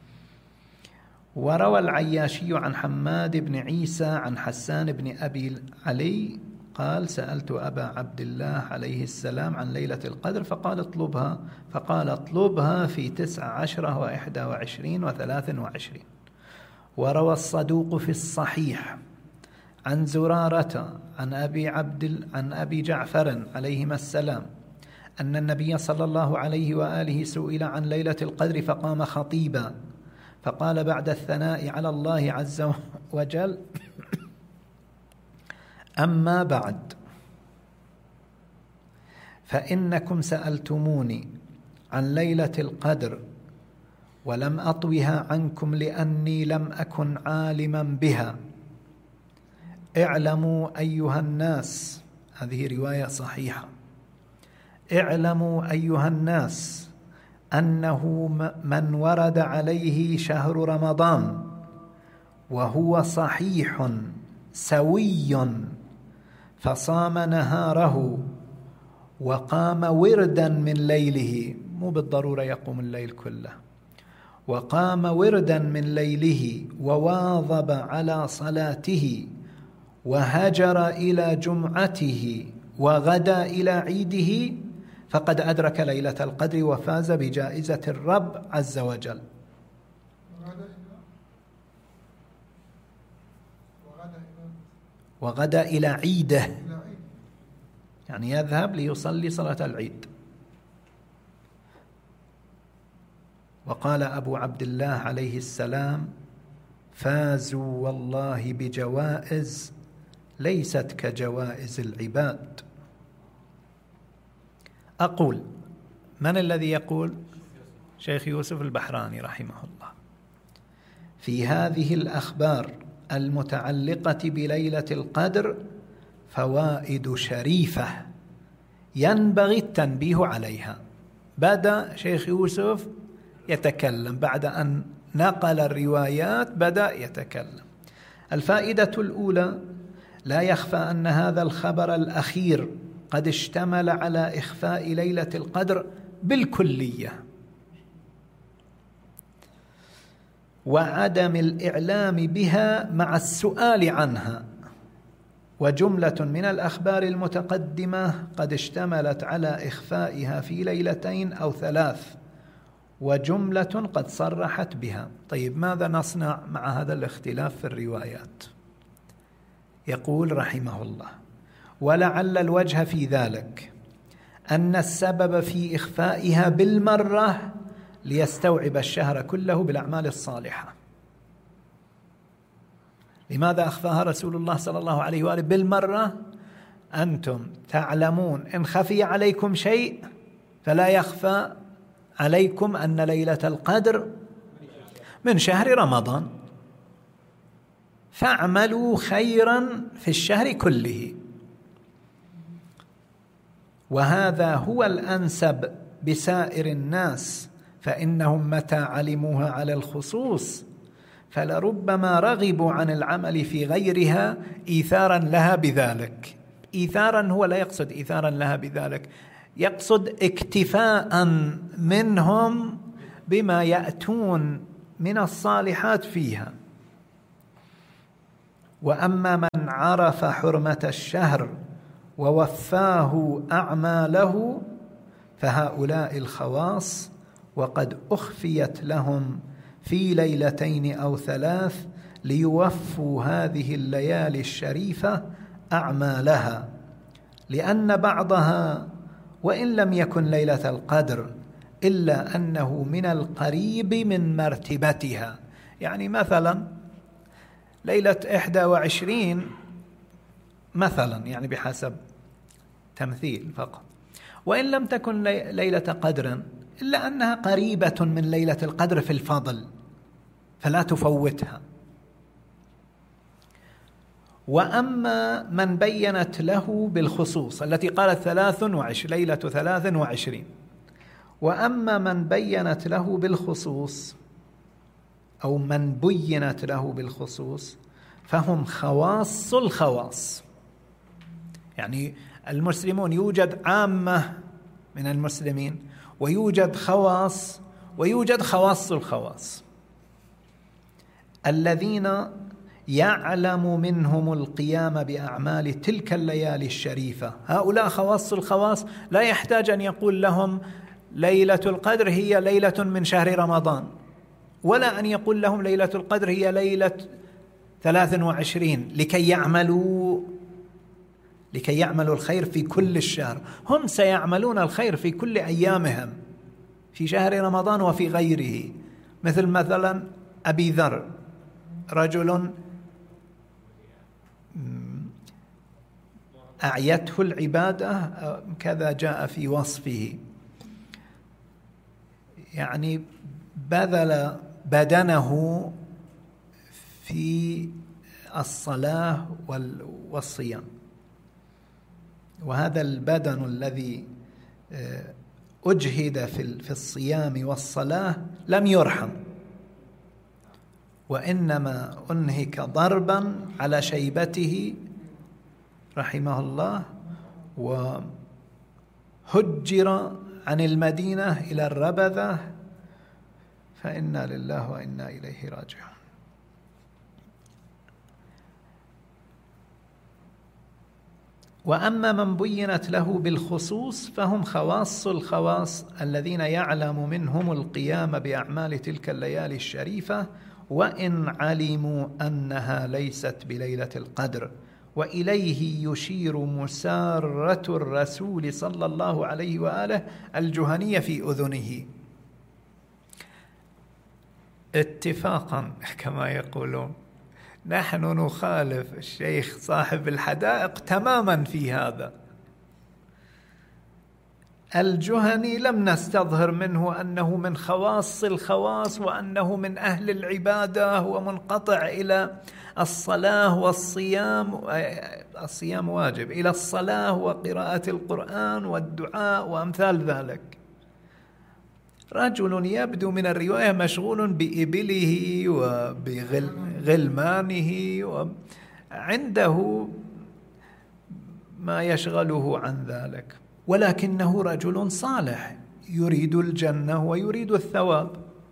وروى العياشي عن حماد بن عيسى عن حسان بن أبي علي قال: سألت أبا عبد الله عليه السلام عن ليلة القدر فقال اطلبها فقال اطلبها في تسع عشرة وإحدى وعشرين وثلاث وعشرين. وروى الصدوق في الصحيح عن زرارة عن أبي عبد عن أبي جعفر عليهما السلام أن النبي صلى الله عليه وآله سئل عن ليلة القدر فقام خطيبا فقال بعد الثناء على الله عز وجل: أما بعد فإنكم سألتموني عن ليلة القدر ولم أطوها عنكم لأني لم أكن عالما بها. اعلموا أيها الناس هذه رواية صحيحة. اعلموا أيها الناس أنه من ورد عليه شهر رمضان وهو صحيح سوي فصام نهاره وقام وردا من ليله، مو بالضرورة يقوم الليل كله، وقام وردا من ليله وواظب على صلاته وهجر إلى جمعته وغدا إلى عيده فقد أدرك ليلة القدر وفاز بجائزة الرب عز وجل. وغدا إلى عيده يعني يذهب ليصلي صلاة العيد. وقال أبو عبد الله عليه السلام: فازوا والله بجوائز ليست كجوائز العباد. أقول من الذي يقول؟ شيخ يوسف البحراني رحمه الله. في هذه الأخبار المتعلقة بليلة القدر فوائد شريفة ينبغي التنبيه عليها. بدأ شيخ يوسف يتكلم بعد أن نقل الروايات، بدأ يتكلم. الفائدة الأولى: لا يخفى أن هذا الخبر الأخير قد اشتمل على إخفاء ليلة القدر بالكلية وعدم الإعلام بها مع السؤال عنها، وجملة من الأخبار المتقدمة قد اشتملت على إخفائها في ليلتين أو ثلاث، وجملة قد صرحت بها. طيب ماذا نصنع مع هذا الاختلاف في الروايات؟ يقول رحمه الله: ولعل الوجه في ذلك أن السبب في إخفائها بالمرة ليستوعب الشهر كله بالأعمال الصالحة. لماذا أخفاها رسول الله صلى الله عليه وآله بالمرة؟ أنتم تعلمون إن خفي عليكم شيء فلا يخفى عليكم أن ليلة القدر من شهر رمضان، فاعملوا خيرا في الشهر كله. وهذا هو الأنسب بسائر الناس، فإنهم متى علموها على الخصوص فلربما رغبوا عن العمل في غيرها إيثارا لها بذلك. إيثارا هو لا يقصد إيثارا لها بذلك، يقصد اكتفاء منهم بما يأتون من الصالحات فيها. وأما من عرف حرمة الشهر ووفاه أعماله فهؤلاء الخواص وقد أخفيت لهم في ليلتين أو ثلاث ليوفوا هذه الليالي الشريفة أعمالها، لأن بعضها وإن لم يكن ليلة القدر إلا أنه من القريب من مرتبتها. يعني مثلا ليلة إحدى وعشرين مثلا، يعني بحسب تمثيل فقط، وإن لم تكن ليلة قدر إلا أنها قريبة من ليلة القدر في الفضل فلا تفوتها. وأما من بينت له بالخصوص التي قالت ثلاث وعشر ليلة ثلاث وعشرين، وأما من بينت له بالخصوص أو من بينت له بالخصوص فهم خواص الخواص. يعني المسلمون يوجد عامة من المسلمين ويوجد خواص ويوجد خواص الخواص، الذين يعلم منهم القيام بأعمال تلك الليالي الشريفة. هؤلاء خواص الخواص، لا يحتاج أن يقول لهم ليلة القدر هي ليلة من شهر رمضان، ولا أن يقول لهم ليلة القدر هي ليلة ثلاث وعشرين لكي يعملوا لكي يعملوا الخير في كل الشهر. هم سيعملون الخير في كل أيامهم في شهر رمضان وفي غيره. مثل مثلا أبي ذر، رجل أعيته العبادة كذا جاء في وصفه، يعني بذل بدنه في الصلاة والصيام، وهذا البدن الذي أجهد في الصيام والصلاة لم يرحم، وإنما أنهك ضربا على شيبته رحمه الله، وهجر عن المدينة إلى الربذة، فإنا لله وإنا إليه راجعون. وأما من بينت له بالخصوص فهم خواص الخواص الذين يعلم منهم القيام بأعمال تلك الليالي الشريفة، وإن علموا أنها ليست بليلة القدر. وإليه يشير مسارة الرسول صلى الله عليه وآله الجهنية في أذنه اتفاقا كما يقولون. نحن نخالف الشيخ صاحب الحدائق تماما في هذا. الجهني لم نستظهر منه أنه من خواص الخواص وأنه من أهل العبادة ومنقطع إلى الصلاة والصيام، الصيام واجب، إلى الصلاة وقراءة القرآن والدعاء وأمثال ذلك. رجل يبدو من الرواية مشغول بإبله وبغلمانه، وعنده ما يشغله عن ذلك، ولكنه رجل صالح يريد الجنة ويريد الثواب.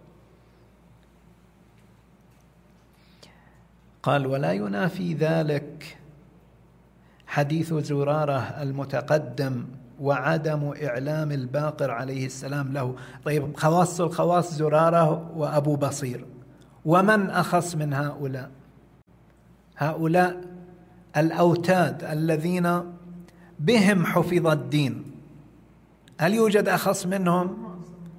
قال: ولا ينافي ذلك حديث زرارة المتقدم وعدم إعلام الباقر عليه السلام له. طيب، خواص الخواص زرارة وأبو بصير، ومن أخص من هؤلاء؟ هؤلاء الأوتاد الذين بهم حفظ الدين، هل يوجد أخص منهم؟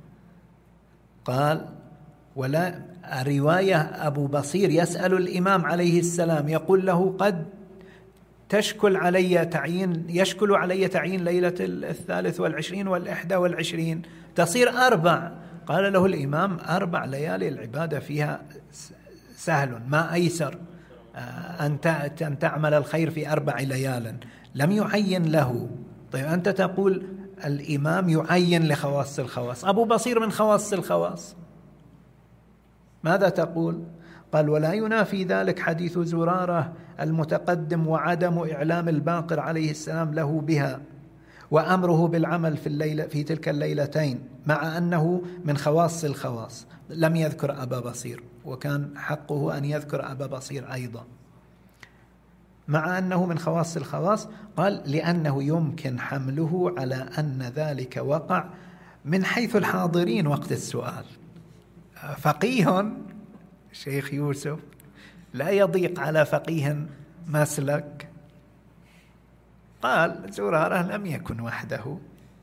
قال: ولا. رواية أبو بصير يسأل الإمام عليه السلام يقول له: قد تشكل علي تعيين يشكل علي تعيين ليلة الثالث والعشرين والإحدى والعشرين، تصير أربع. قال له الإمام: أربع ليالي العبادة فيها سهل، ما أيسر أن تعمل الخير في أربع ليال. لم يعين له. طيب، أنت تقول الإمام يعين لخواص الخواص، أبو بصير من خواص الخواص، ماذا تقول؟ قال: ولا ينافي ذلك حديث زرارة المتقدم وعدم إعلام الباقر عليه السلام له بها، وأمره بالعمل في الليلة في تلك الليلتين، مع أنه من خواص الخواص. لم يذكر أبا بصير، وكان حقه أن يذكر أبا بصير أيضا، مع أنه من خواص الخواص. قال: لأنه يمكن حمله على أن ذلك وقع من حيث الحاضرين وقت السؤال. فقيه شيخ يوسف لا يضيق على فقيه مسلك. قال: زرارة لم يكن وحده.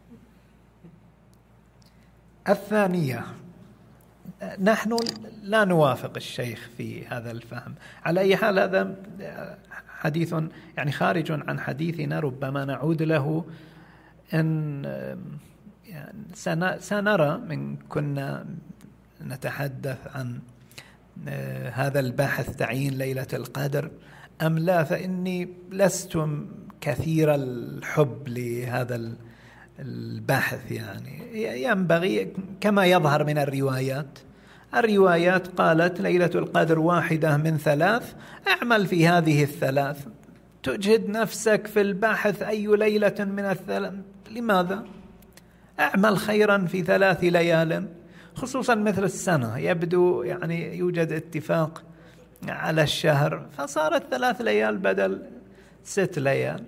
الثانية، نحن لا نوافق الشيخ في هذا الفهم. على أي حال، هذا حديث يعني خارج عن حديثنا، ربما نعود له إن يعني سنرى من كنا نتحدث عن هذا البحث تعيين ليلة القدر أم لا. فإني لست كثير الحب لهذا البحث، يعني ينبغي كما يظهر من الروايات. الروايات قالت ليلة القدر واحدة من ثلاث، اعمل في هذه الثلاث، تجهد نفسك في البحث أي ليلة من الثلاث، لماذا؟ اعمل خيرا في ثلاث ليال، خصوصا مثل السنة يبدو يعني يوجد اتفاق على الشهر، فصارت ثلاث ليال بدل ست ليال.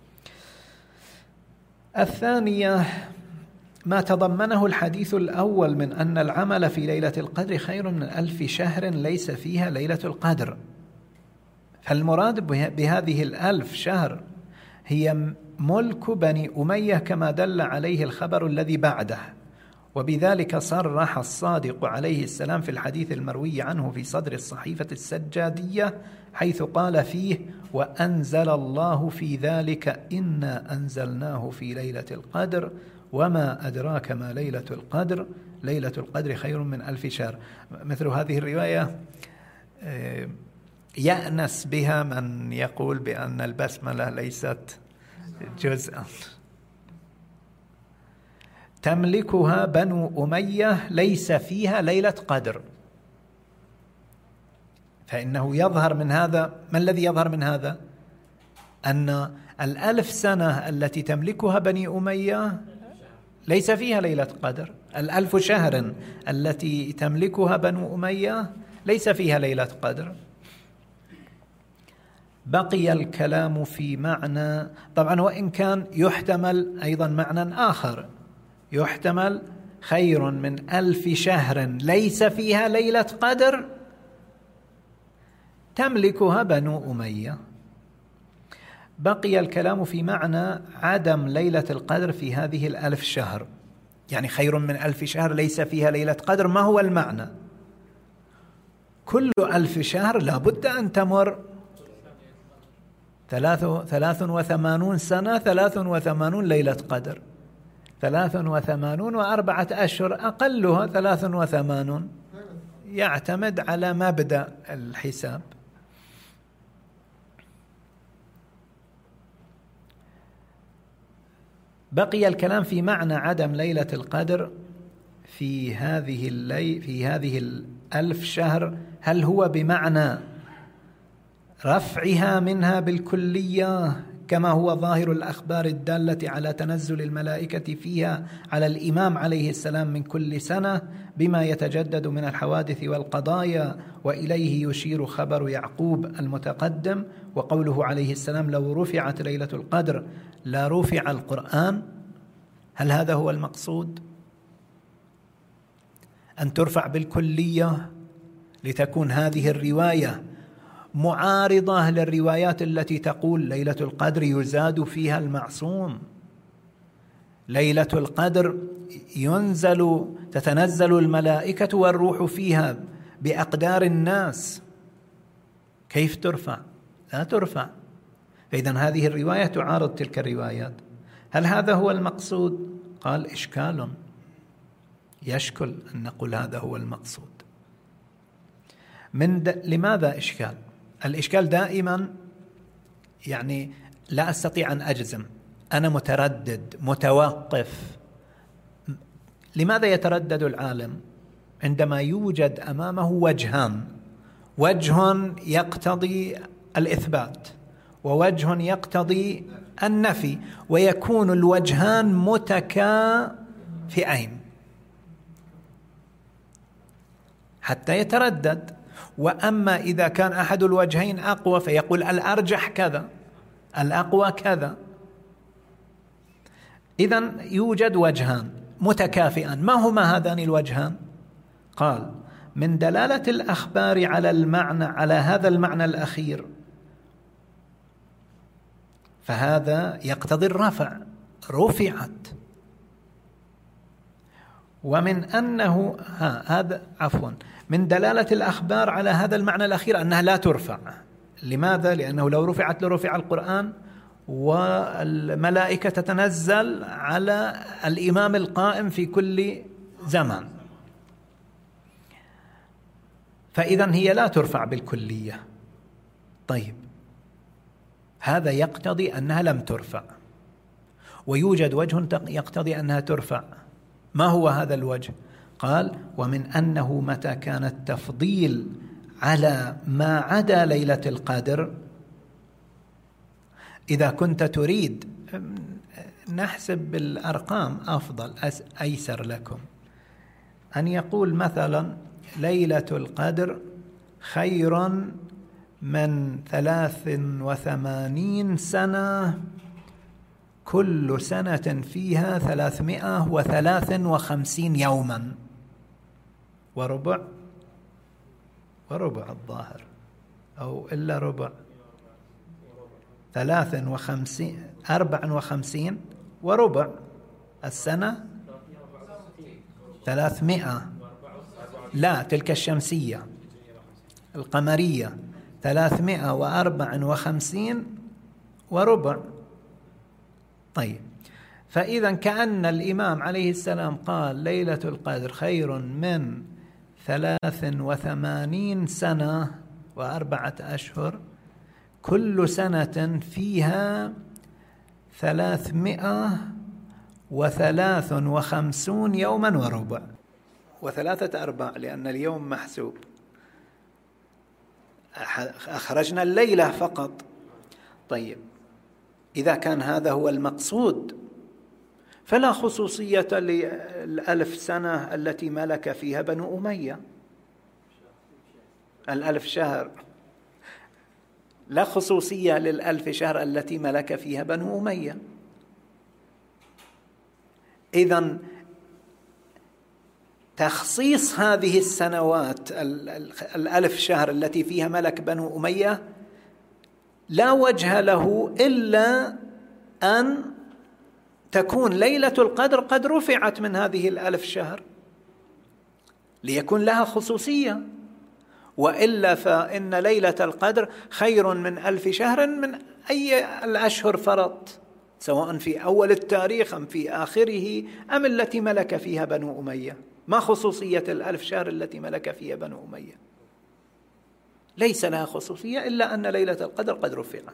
الثانية، ما تضمنه الحديث الأول من أن العمل في ليلة القدر خير من ألف شهر ليس فيها ليلة القدر. فالمراد بهذه الألف شهر هي ملك بني أمية كما دل عليه الخبر الذي بعده. وبذلك صرح الصادق عليه السلام في الحديث المروي عنه في صدر الصحيفة السجادية، حيث قال فيه: وأنزل الله في ذلك إنا أنزلناه في ليلة القدر وما أدراك ما ليلة القدر ليلة القدر خير من ألف شهر. مثل هذه الرواية يأنس بها من يقول بأن البسملة ليست جزءا. تملكها بنو أمية ليس فيها ليلة قدر. فإنه يظهر من هذا، ما الذي يظهر من هذا؟ أن الألف سنة التي تملكها بني أمية ليس فيها ليلة قدر. الألف شهر التي تملكها بنو أمية ليس فيها ليلة قدر. بقي الكلام في معنى، طبعا وإن كان يحتمل أيضا معنى آخر، يحتمل خير من ألف شهر ليس فيها ليلة قدر تملكها بنو أمية. بقي الكلام في معنى عدم ليلة القدر في هذه الألف شهر، يعني خير من ألف شهر ليس فيها ليلة قدر. ما هو المعنى؟ كل ألف شهر لابد أن تمر ثلاث, ثلاث وثمانون سنة، ثلاث وثمانون ليلة قدر، ثلاث وثمانون وأربعة أشهر أقلها ثلاث وثمانون، يعتمد على مبدأ الحساب. بقي الكلام في معنى عدم ليلة القدر في هذه الليل في هذه الألف شهر، هل هو بمعنى رفعها منها بالكلية كما هو ظاهر الأخبار الدالة على تنزل الملائكة فيها على الإمام عليه السلام من كل سنة بما يتجدد من الحوادث والقضايا، وإليه يشير خبر يعقوب المتقدم وقوله عليه السلام لو رفعت ليلة القدر لا رفع القرآن؟ هل هذا هو المقصود؟ أن ترفع بالكلية لتكون هذه الرواية معارضة للروايات التي تقول ليلة القدر يزاد فيها المعصوم، ليلة القدر ينزل تتنزل الملائكة والروح فيها بأقدار الناس، كيف ترفع؟ لا ترفع. فإذن هذه الرواية تعارض تلك الروايات. هل هذا هو المقصود؟ قال إشكال، يشكل أن نقول هذا هو المقصود. من د... لماذا إشكال؟ الإشكال دائما يعني لا أستطيع أن أجزم، أنا متردد متوقف. لماذا يتردد العالم عندما يوجد أمامه وجهان؟ وجه يقتضي الإثبات ووجه يقتضي النفي، ويكون الوجهان متكافئين حتى يتردد. وأما إذا كان أحد الوجهين أقوى فيقول الأرجح كذا، الأقوى كذا. إذن يوجد وجهان متكافئان. ما هما هذان الوجهان؟ قال من دلالة الأخبار على المعنى على هذا المعنى الأخير، فهذا يقتضي الرفع، رفعت. ومن أنه ها هذا عفوا من دلالة الأخبار على هذا المعنى الأخير أنها لا ترفع. لماذا؟ لأنه لو رفعت لرفع القرآن، والملائكة تتنزل على الإمام القائم في كل زمان، فإذن هي لا ترفع بالكلية. طيب هذا يقتضي أنها لم ترفع، ويوجد وجه يقتضي أنها ترفع. ما هو هذا الوجه؟ قال ومن أنه متى كان التفضيل على ما عدا ليلة القدر، إذا كنت تريد نحسب بالأرقام أفضل أيسر لكم، أن يقول مثلا ليلة القدر خير من ثلاث وثمانين سنة، كل سنة فيها ثلاثمائة وثلاث وخمسين يوما وربع وربع الظاهر أو إلا ربع، ثلاث وخمسين أربع وخمسين وربع السنة ثلاثمائة، لا تلك الشمسية، القمرية ثلاثمائة وأربع وخمسين وربع. طيب فإذا كأن الإمام عليه السلام قال ليلة القدر خير من ثلاث وثمانين سنة وأربعة أشهر، كل سنة فيها ثلاثمائة وثلاث وخمسون يوما وربع وثلاثة أرباع، لأن اليوم محسوب. أخرجنا الليلة فقط. طيب، إذا كان هذا هو المقصود فلا خصوصية للألف سنة التي ملك فيها بنو أمية، الألف شهر، لا خصوصية للألف شهر التي ملك فيها بنو أمية. إذن تخصيص هذه السنوات الألف شهر التي فيها ملك بنو أمية لا وجه له إلا أن تكون ليلة القدر قد رفعت من هذه الألف شهر ليكون لها خصوصية، وإلا فإن ليلة القدر خير من ألف شهر من أي الأشهر فرط، سواء في أول التاريخ أم في آخره أم التي ملك فيها بنو أمية. ما خصوصية الألف شهر التي ملك فيها بنو أمية؟ ليس لها خصوصية إلا أن ليلة القدر قد رفعت.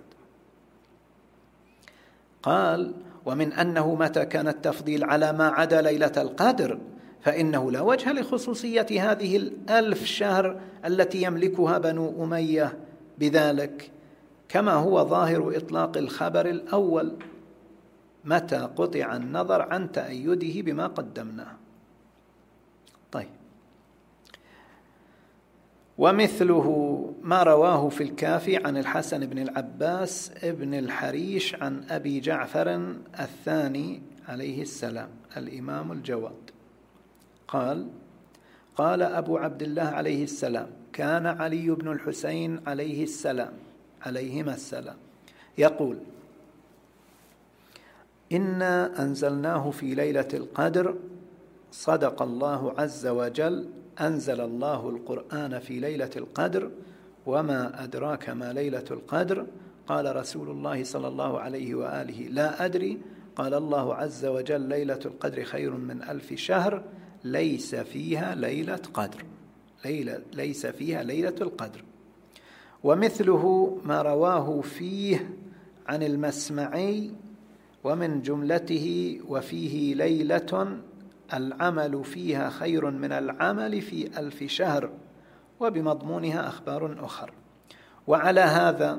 قال: ومن أنه متى كان التفضيل على ما عدا ليلة القدر فإنه لا وجه لخصوصية هذه الألف شهر التي يملكها بنو أمية بذلك، كما هو ظاهر إطلاق الخبر الأول متى قطع النظر عن تأيده بما قدمناه. طيب، ومثله ما رواه في الكافي عن الحسن بن العباس ابن الحريش عن أبي جعفر الثاني عليه السلام الإمام الجواد قال: قال أبو عبد الله عليه السلام: كان علي بن الحسين عليه السلام عليهما السلام يقول: إنا أنزلناه في ليلة القدر، صدق الله عز وجل، أنزل الله القرآن في ليلة القدر، وما أدراك ما ليلة القدر؟ قال رسول الله صلى الله عليه وآله: لا أدري. قال الله عز وجل: ليلة القدر خير من ألف شهر، ليس فيها ليلة قدر، ليلة ليس فيها ليلة القدر. ومثله ما رواه فيه عن المسمعي ومن جملته: وفيه ليلة العمل فيها خير من العمل في ألف شهر، وبمضمونها أخبار أخرى. وعلى هذا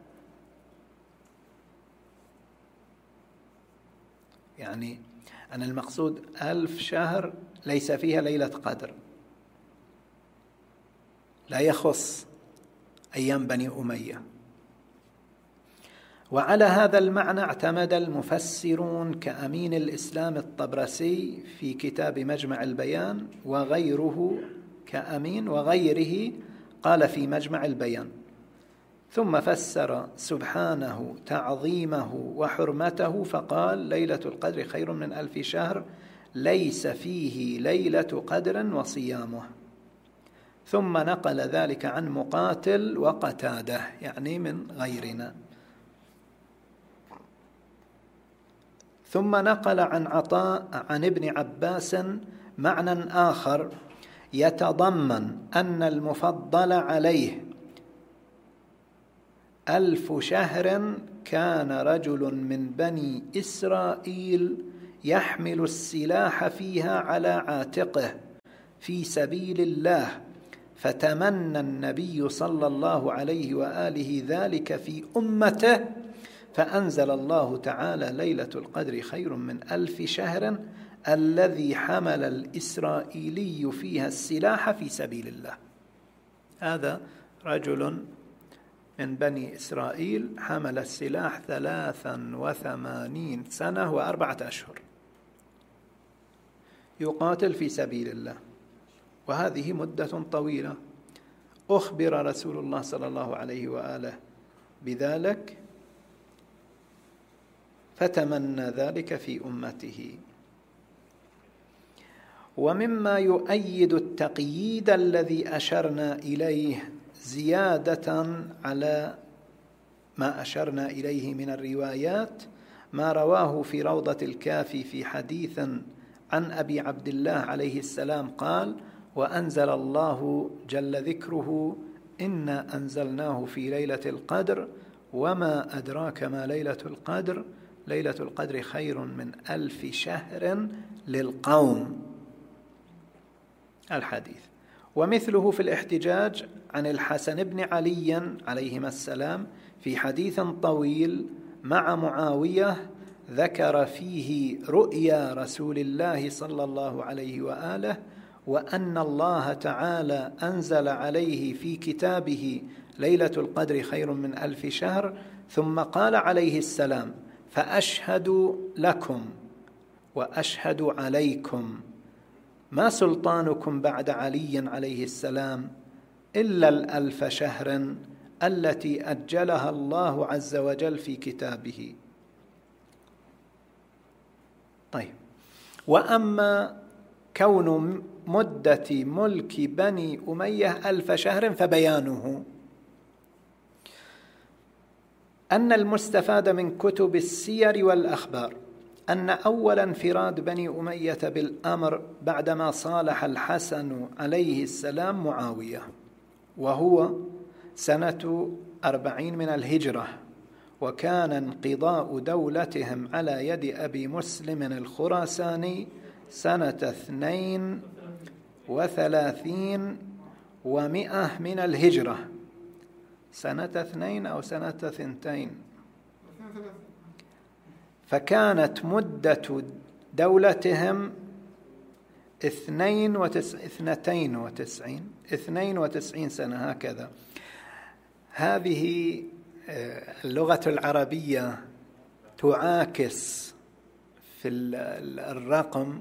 يعني أن المقصود ألف شهر ليس فيها ليلة قدر، لا يخص أيام بني أمية. وعلى هذا المعنى اعتمد المفسرون كأمين الإسلام الطبرسي في كتاب مجمع البيان، وغيره كأمين وغيره قال في مجمع البيان، ثم فسر سبحانه تعظيمه وحرمته فقال: ليلة القدر خير من ألف شهر، ليس فيه ليلة قدر وصيامه. ثم نقل ذلك عن مقاتل وقتاده، يعني من غيرنا. ثم نقل عن عطاء عن ابن عباس معنى آخر يتضمن أن المفضل عليه ألف شهر كان رجل من بني إسرائيل يحمل السلاح فيها على عاتقه في سبيل الله، فتمنى النبي صلى الله عليه وآله ذلك في أمته، فأنزل الله تعالى: ليلة القدر خير من ألف شهر، الذي حمل الإسرائيلي فيها السلاح في سبيل الله. هذا رجل من بني إسرائيل حمل السلاح ثلاثا وثمانين سنة وأربعة أشهر يقاتل في سبيل الله، وهذه مدة طويلة. أخبر رسول الله صلى الله عليه وآله بذلك، فتمنى ذلك في أمته. ومما يؤيد التقييد الذي أشرنا إليه زيادة على ما أشرنا إليه من الروايات ما رواه في روضة الكافي في حديث عن أبي عبد الله عليه السلام قال: وأنزل الله جل ذكره: إنا أنزلناه في ليلة القدر، وما أدراك ما ليلة القدر، ليلة القدر خير من ألف شهر للقوم. الحديث. ومثله في الاحتجاج عن الحسن بن علي عليهما السلام في حديث طويل مع معاوية ذكر فيه رؤيا رسول الله صلى الله عليه وآله، وأن الله تعالى أنزل عليه في كتابه ليلة القدر خير من ألف شهر، ثم قال عليه السلام: فأشهد لكم وأشهد عليكم ما سلطانكم بعد علي عليه السلام إلا الألف شهر التي أجلها الله عز وجل في كتابه. طيب، وأما كون مدة ملك بني أمية ألف شهر فبيانه أن المستفاد من كتب السير والأخبار أن أول انفراد بني أمية بالأمر بعدما صالح الحسن عليه السلام معاوية، وهو سنة أربعين من الهجرة، وكان انقضاء دولتهم على يد أبي مسلم الخراساني سنة اثنين وثلاثين ومئة من الهجرة، سنة اثنين أو سنة ثنتين، فكانت مدة دولتهم اثنين وتس... اثنتين وتسعين اثنين وتسعين سنة هكذا. هذه اللغة العربية تعاكس في الرقم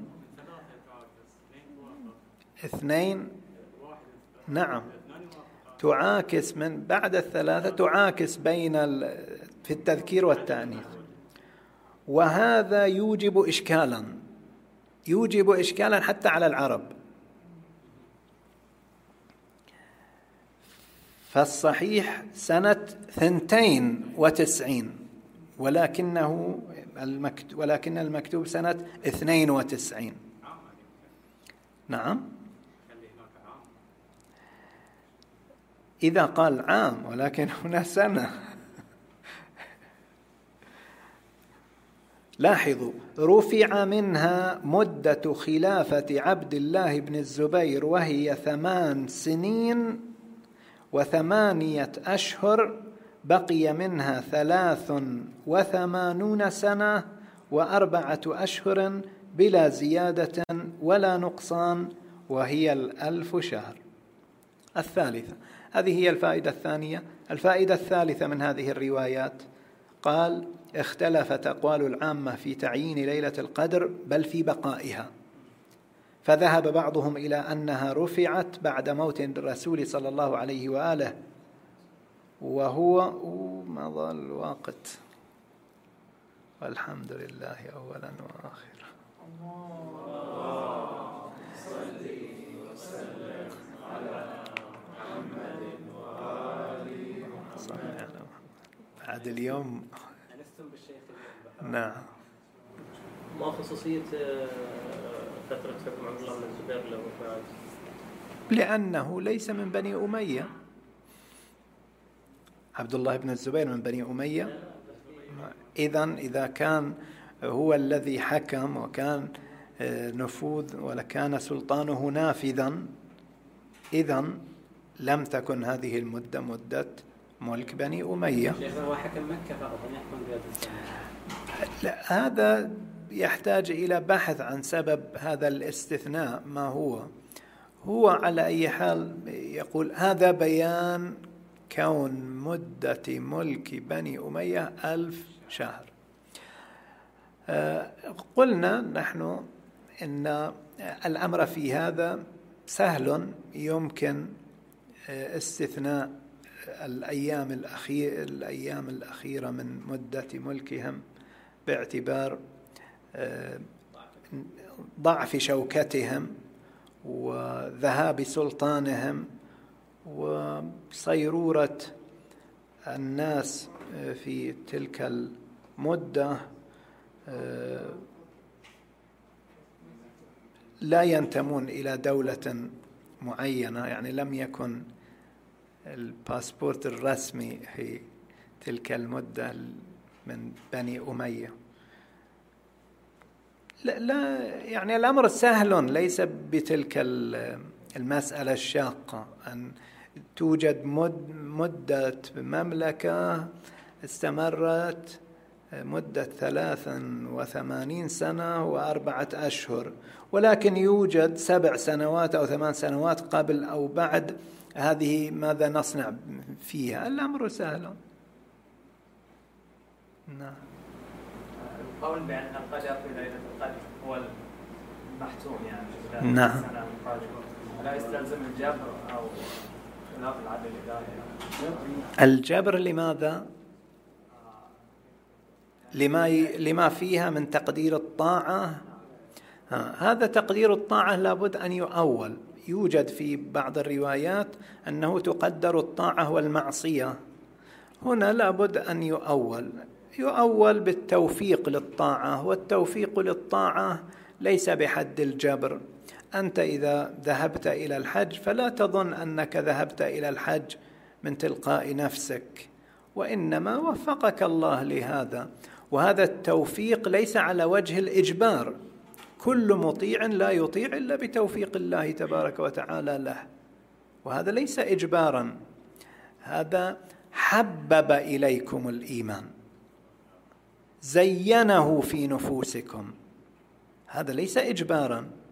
اثنين، نعم، تعاكس من بعد الثلاثة، تعاكس بين في التذكير والتأنيث، وهذا يوجب إشكالا يوجب إشكالا حتى على العرب. فالصحيح سنة ثنتين وتسعين، ولكنه المكتوب ولكن المكتوب سنة اثنين وتسعين. نعم، إذا قال عام، ولكن هنا سنة. لاحظوا: رفع منها مدة خلافة عبد الله بن الزبير وهي ثمان سنين وثمانية أشهر، بقي منها ثلاث وثمانون سنة وأربعة أشهر بلا زيادة ولا نقصان، وهي الألف شهر. الثالثة، هذه هي الفائدة الثانية. الفائدة الثالثة من هذه الروايات، قال: اختلفت أقوال العامة في تعيين ليلة القدر بل في بقائها، فذهب بعضهم إلى أنها رفعت بعد موت الرسول صلى الله عليه وآله، وهو ما ظل الوقت، والحمد لله أولا وآخرا. اللهم صل وسلم على محمد وآل محمد. بعد اليوم أنستم بالشيخ. نعم. ما خصوصية فترة حكم عبد الله بن الزبير له وفاة؟ لأنه ليس من بني أمية. عبد الله بن الزبير من بني أمية، إذن إذا كان هو الذي حكم وكان نفوذ ولكان سلطانه نافذا، إذن لم تكن هذه المدة مدة ملك بني أمية. هو حكم مكة فقط، يحكم بهذا الزمن. لا، هذا يحتاج إلى بحث عن سبب هذا الاستثناء ما هو. هو على أي حال يقول هذا بيان كون مدة ملك بني أمية ألف شهر. قلنا نحن إن الأمر في هذا سهل، يمكن استثناء الأيام الأخيرة الأيام الأخيرة من مدة ملكهم باعتبار ضعف شوكتهم وذهاب سلطانهم وصيرورة الناس في تلك المدة لا ينتمون إلى دولة معينة، يعني لم يكن الباسبورت الرسمي في تلك المدة من بني أمية. لا, لا يعني الأمر سهل، ليس بتلك المسألة الشاقة أن توجد مد مدة مملكة استمرت مدة ثلاثا وثمانين سنة وأربعة أشهر، ولكن يوجد سبع سنوات أو ثمان سنوات قبل أو بعد، هذه ماذا نصنع فيها؟ الأمر سهل. نعم. القول بأن القدر في ليلة القدر هو المحتوم يعني نعم. لا يستلزم الجبر أو خلاف العدل الإلهي. الجبر لماذا؟ لما لما فيها من تقدير الطاعة. هذا تقدير الطاعة لابد أن يؤول. يوجد في بعض الروايات أنه تقدر الطاعة والمعصية، هنا لابد أن يؤول يؤول بالتوفيق للطاعة، والتوفيق للطاعة ليس بحد الجبر. أنت إذا ذهبت إلى الحج فلا تظن أنك ذهبت إلى الحج من تلقاء نفسك، وإنما وفقك الله لهذا، وهذا التوفيق ليس على وجه الإجبار. كل مطيع لا يطيع إلا بتوفيق الله تبارك وتعالى له، وهذا ليس إجبارا، هذا حبب إليكم الإيمان، زينه في نفوسكم، هذا ليس إجبارا.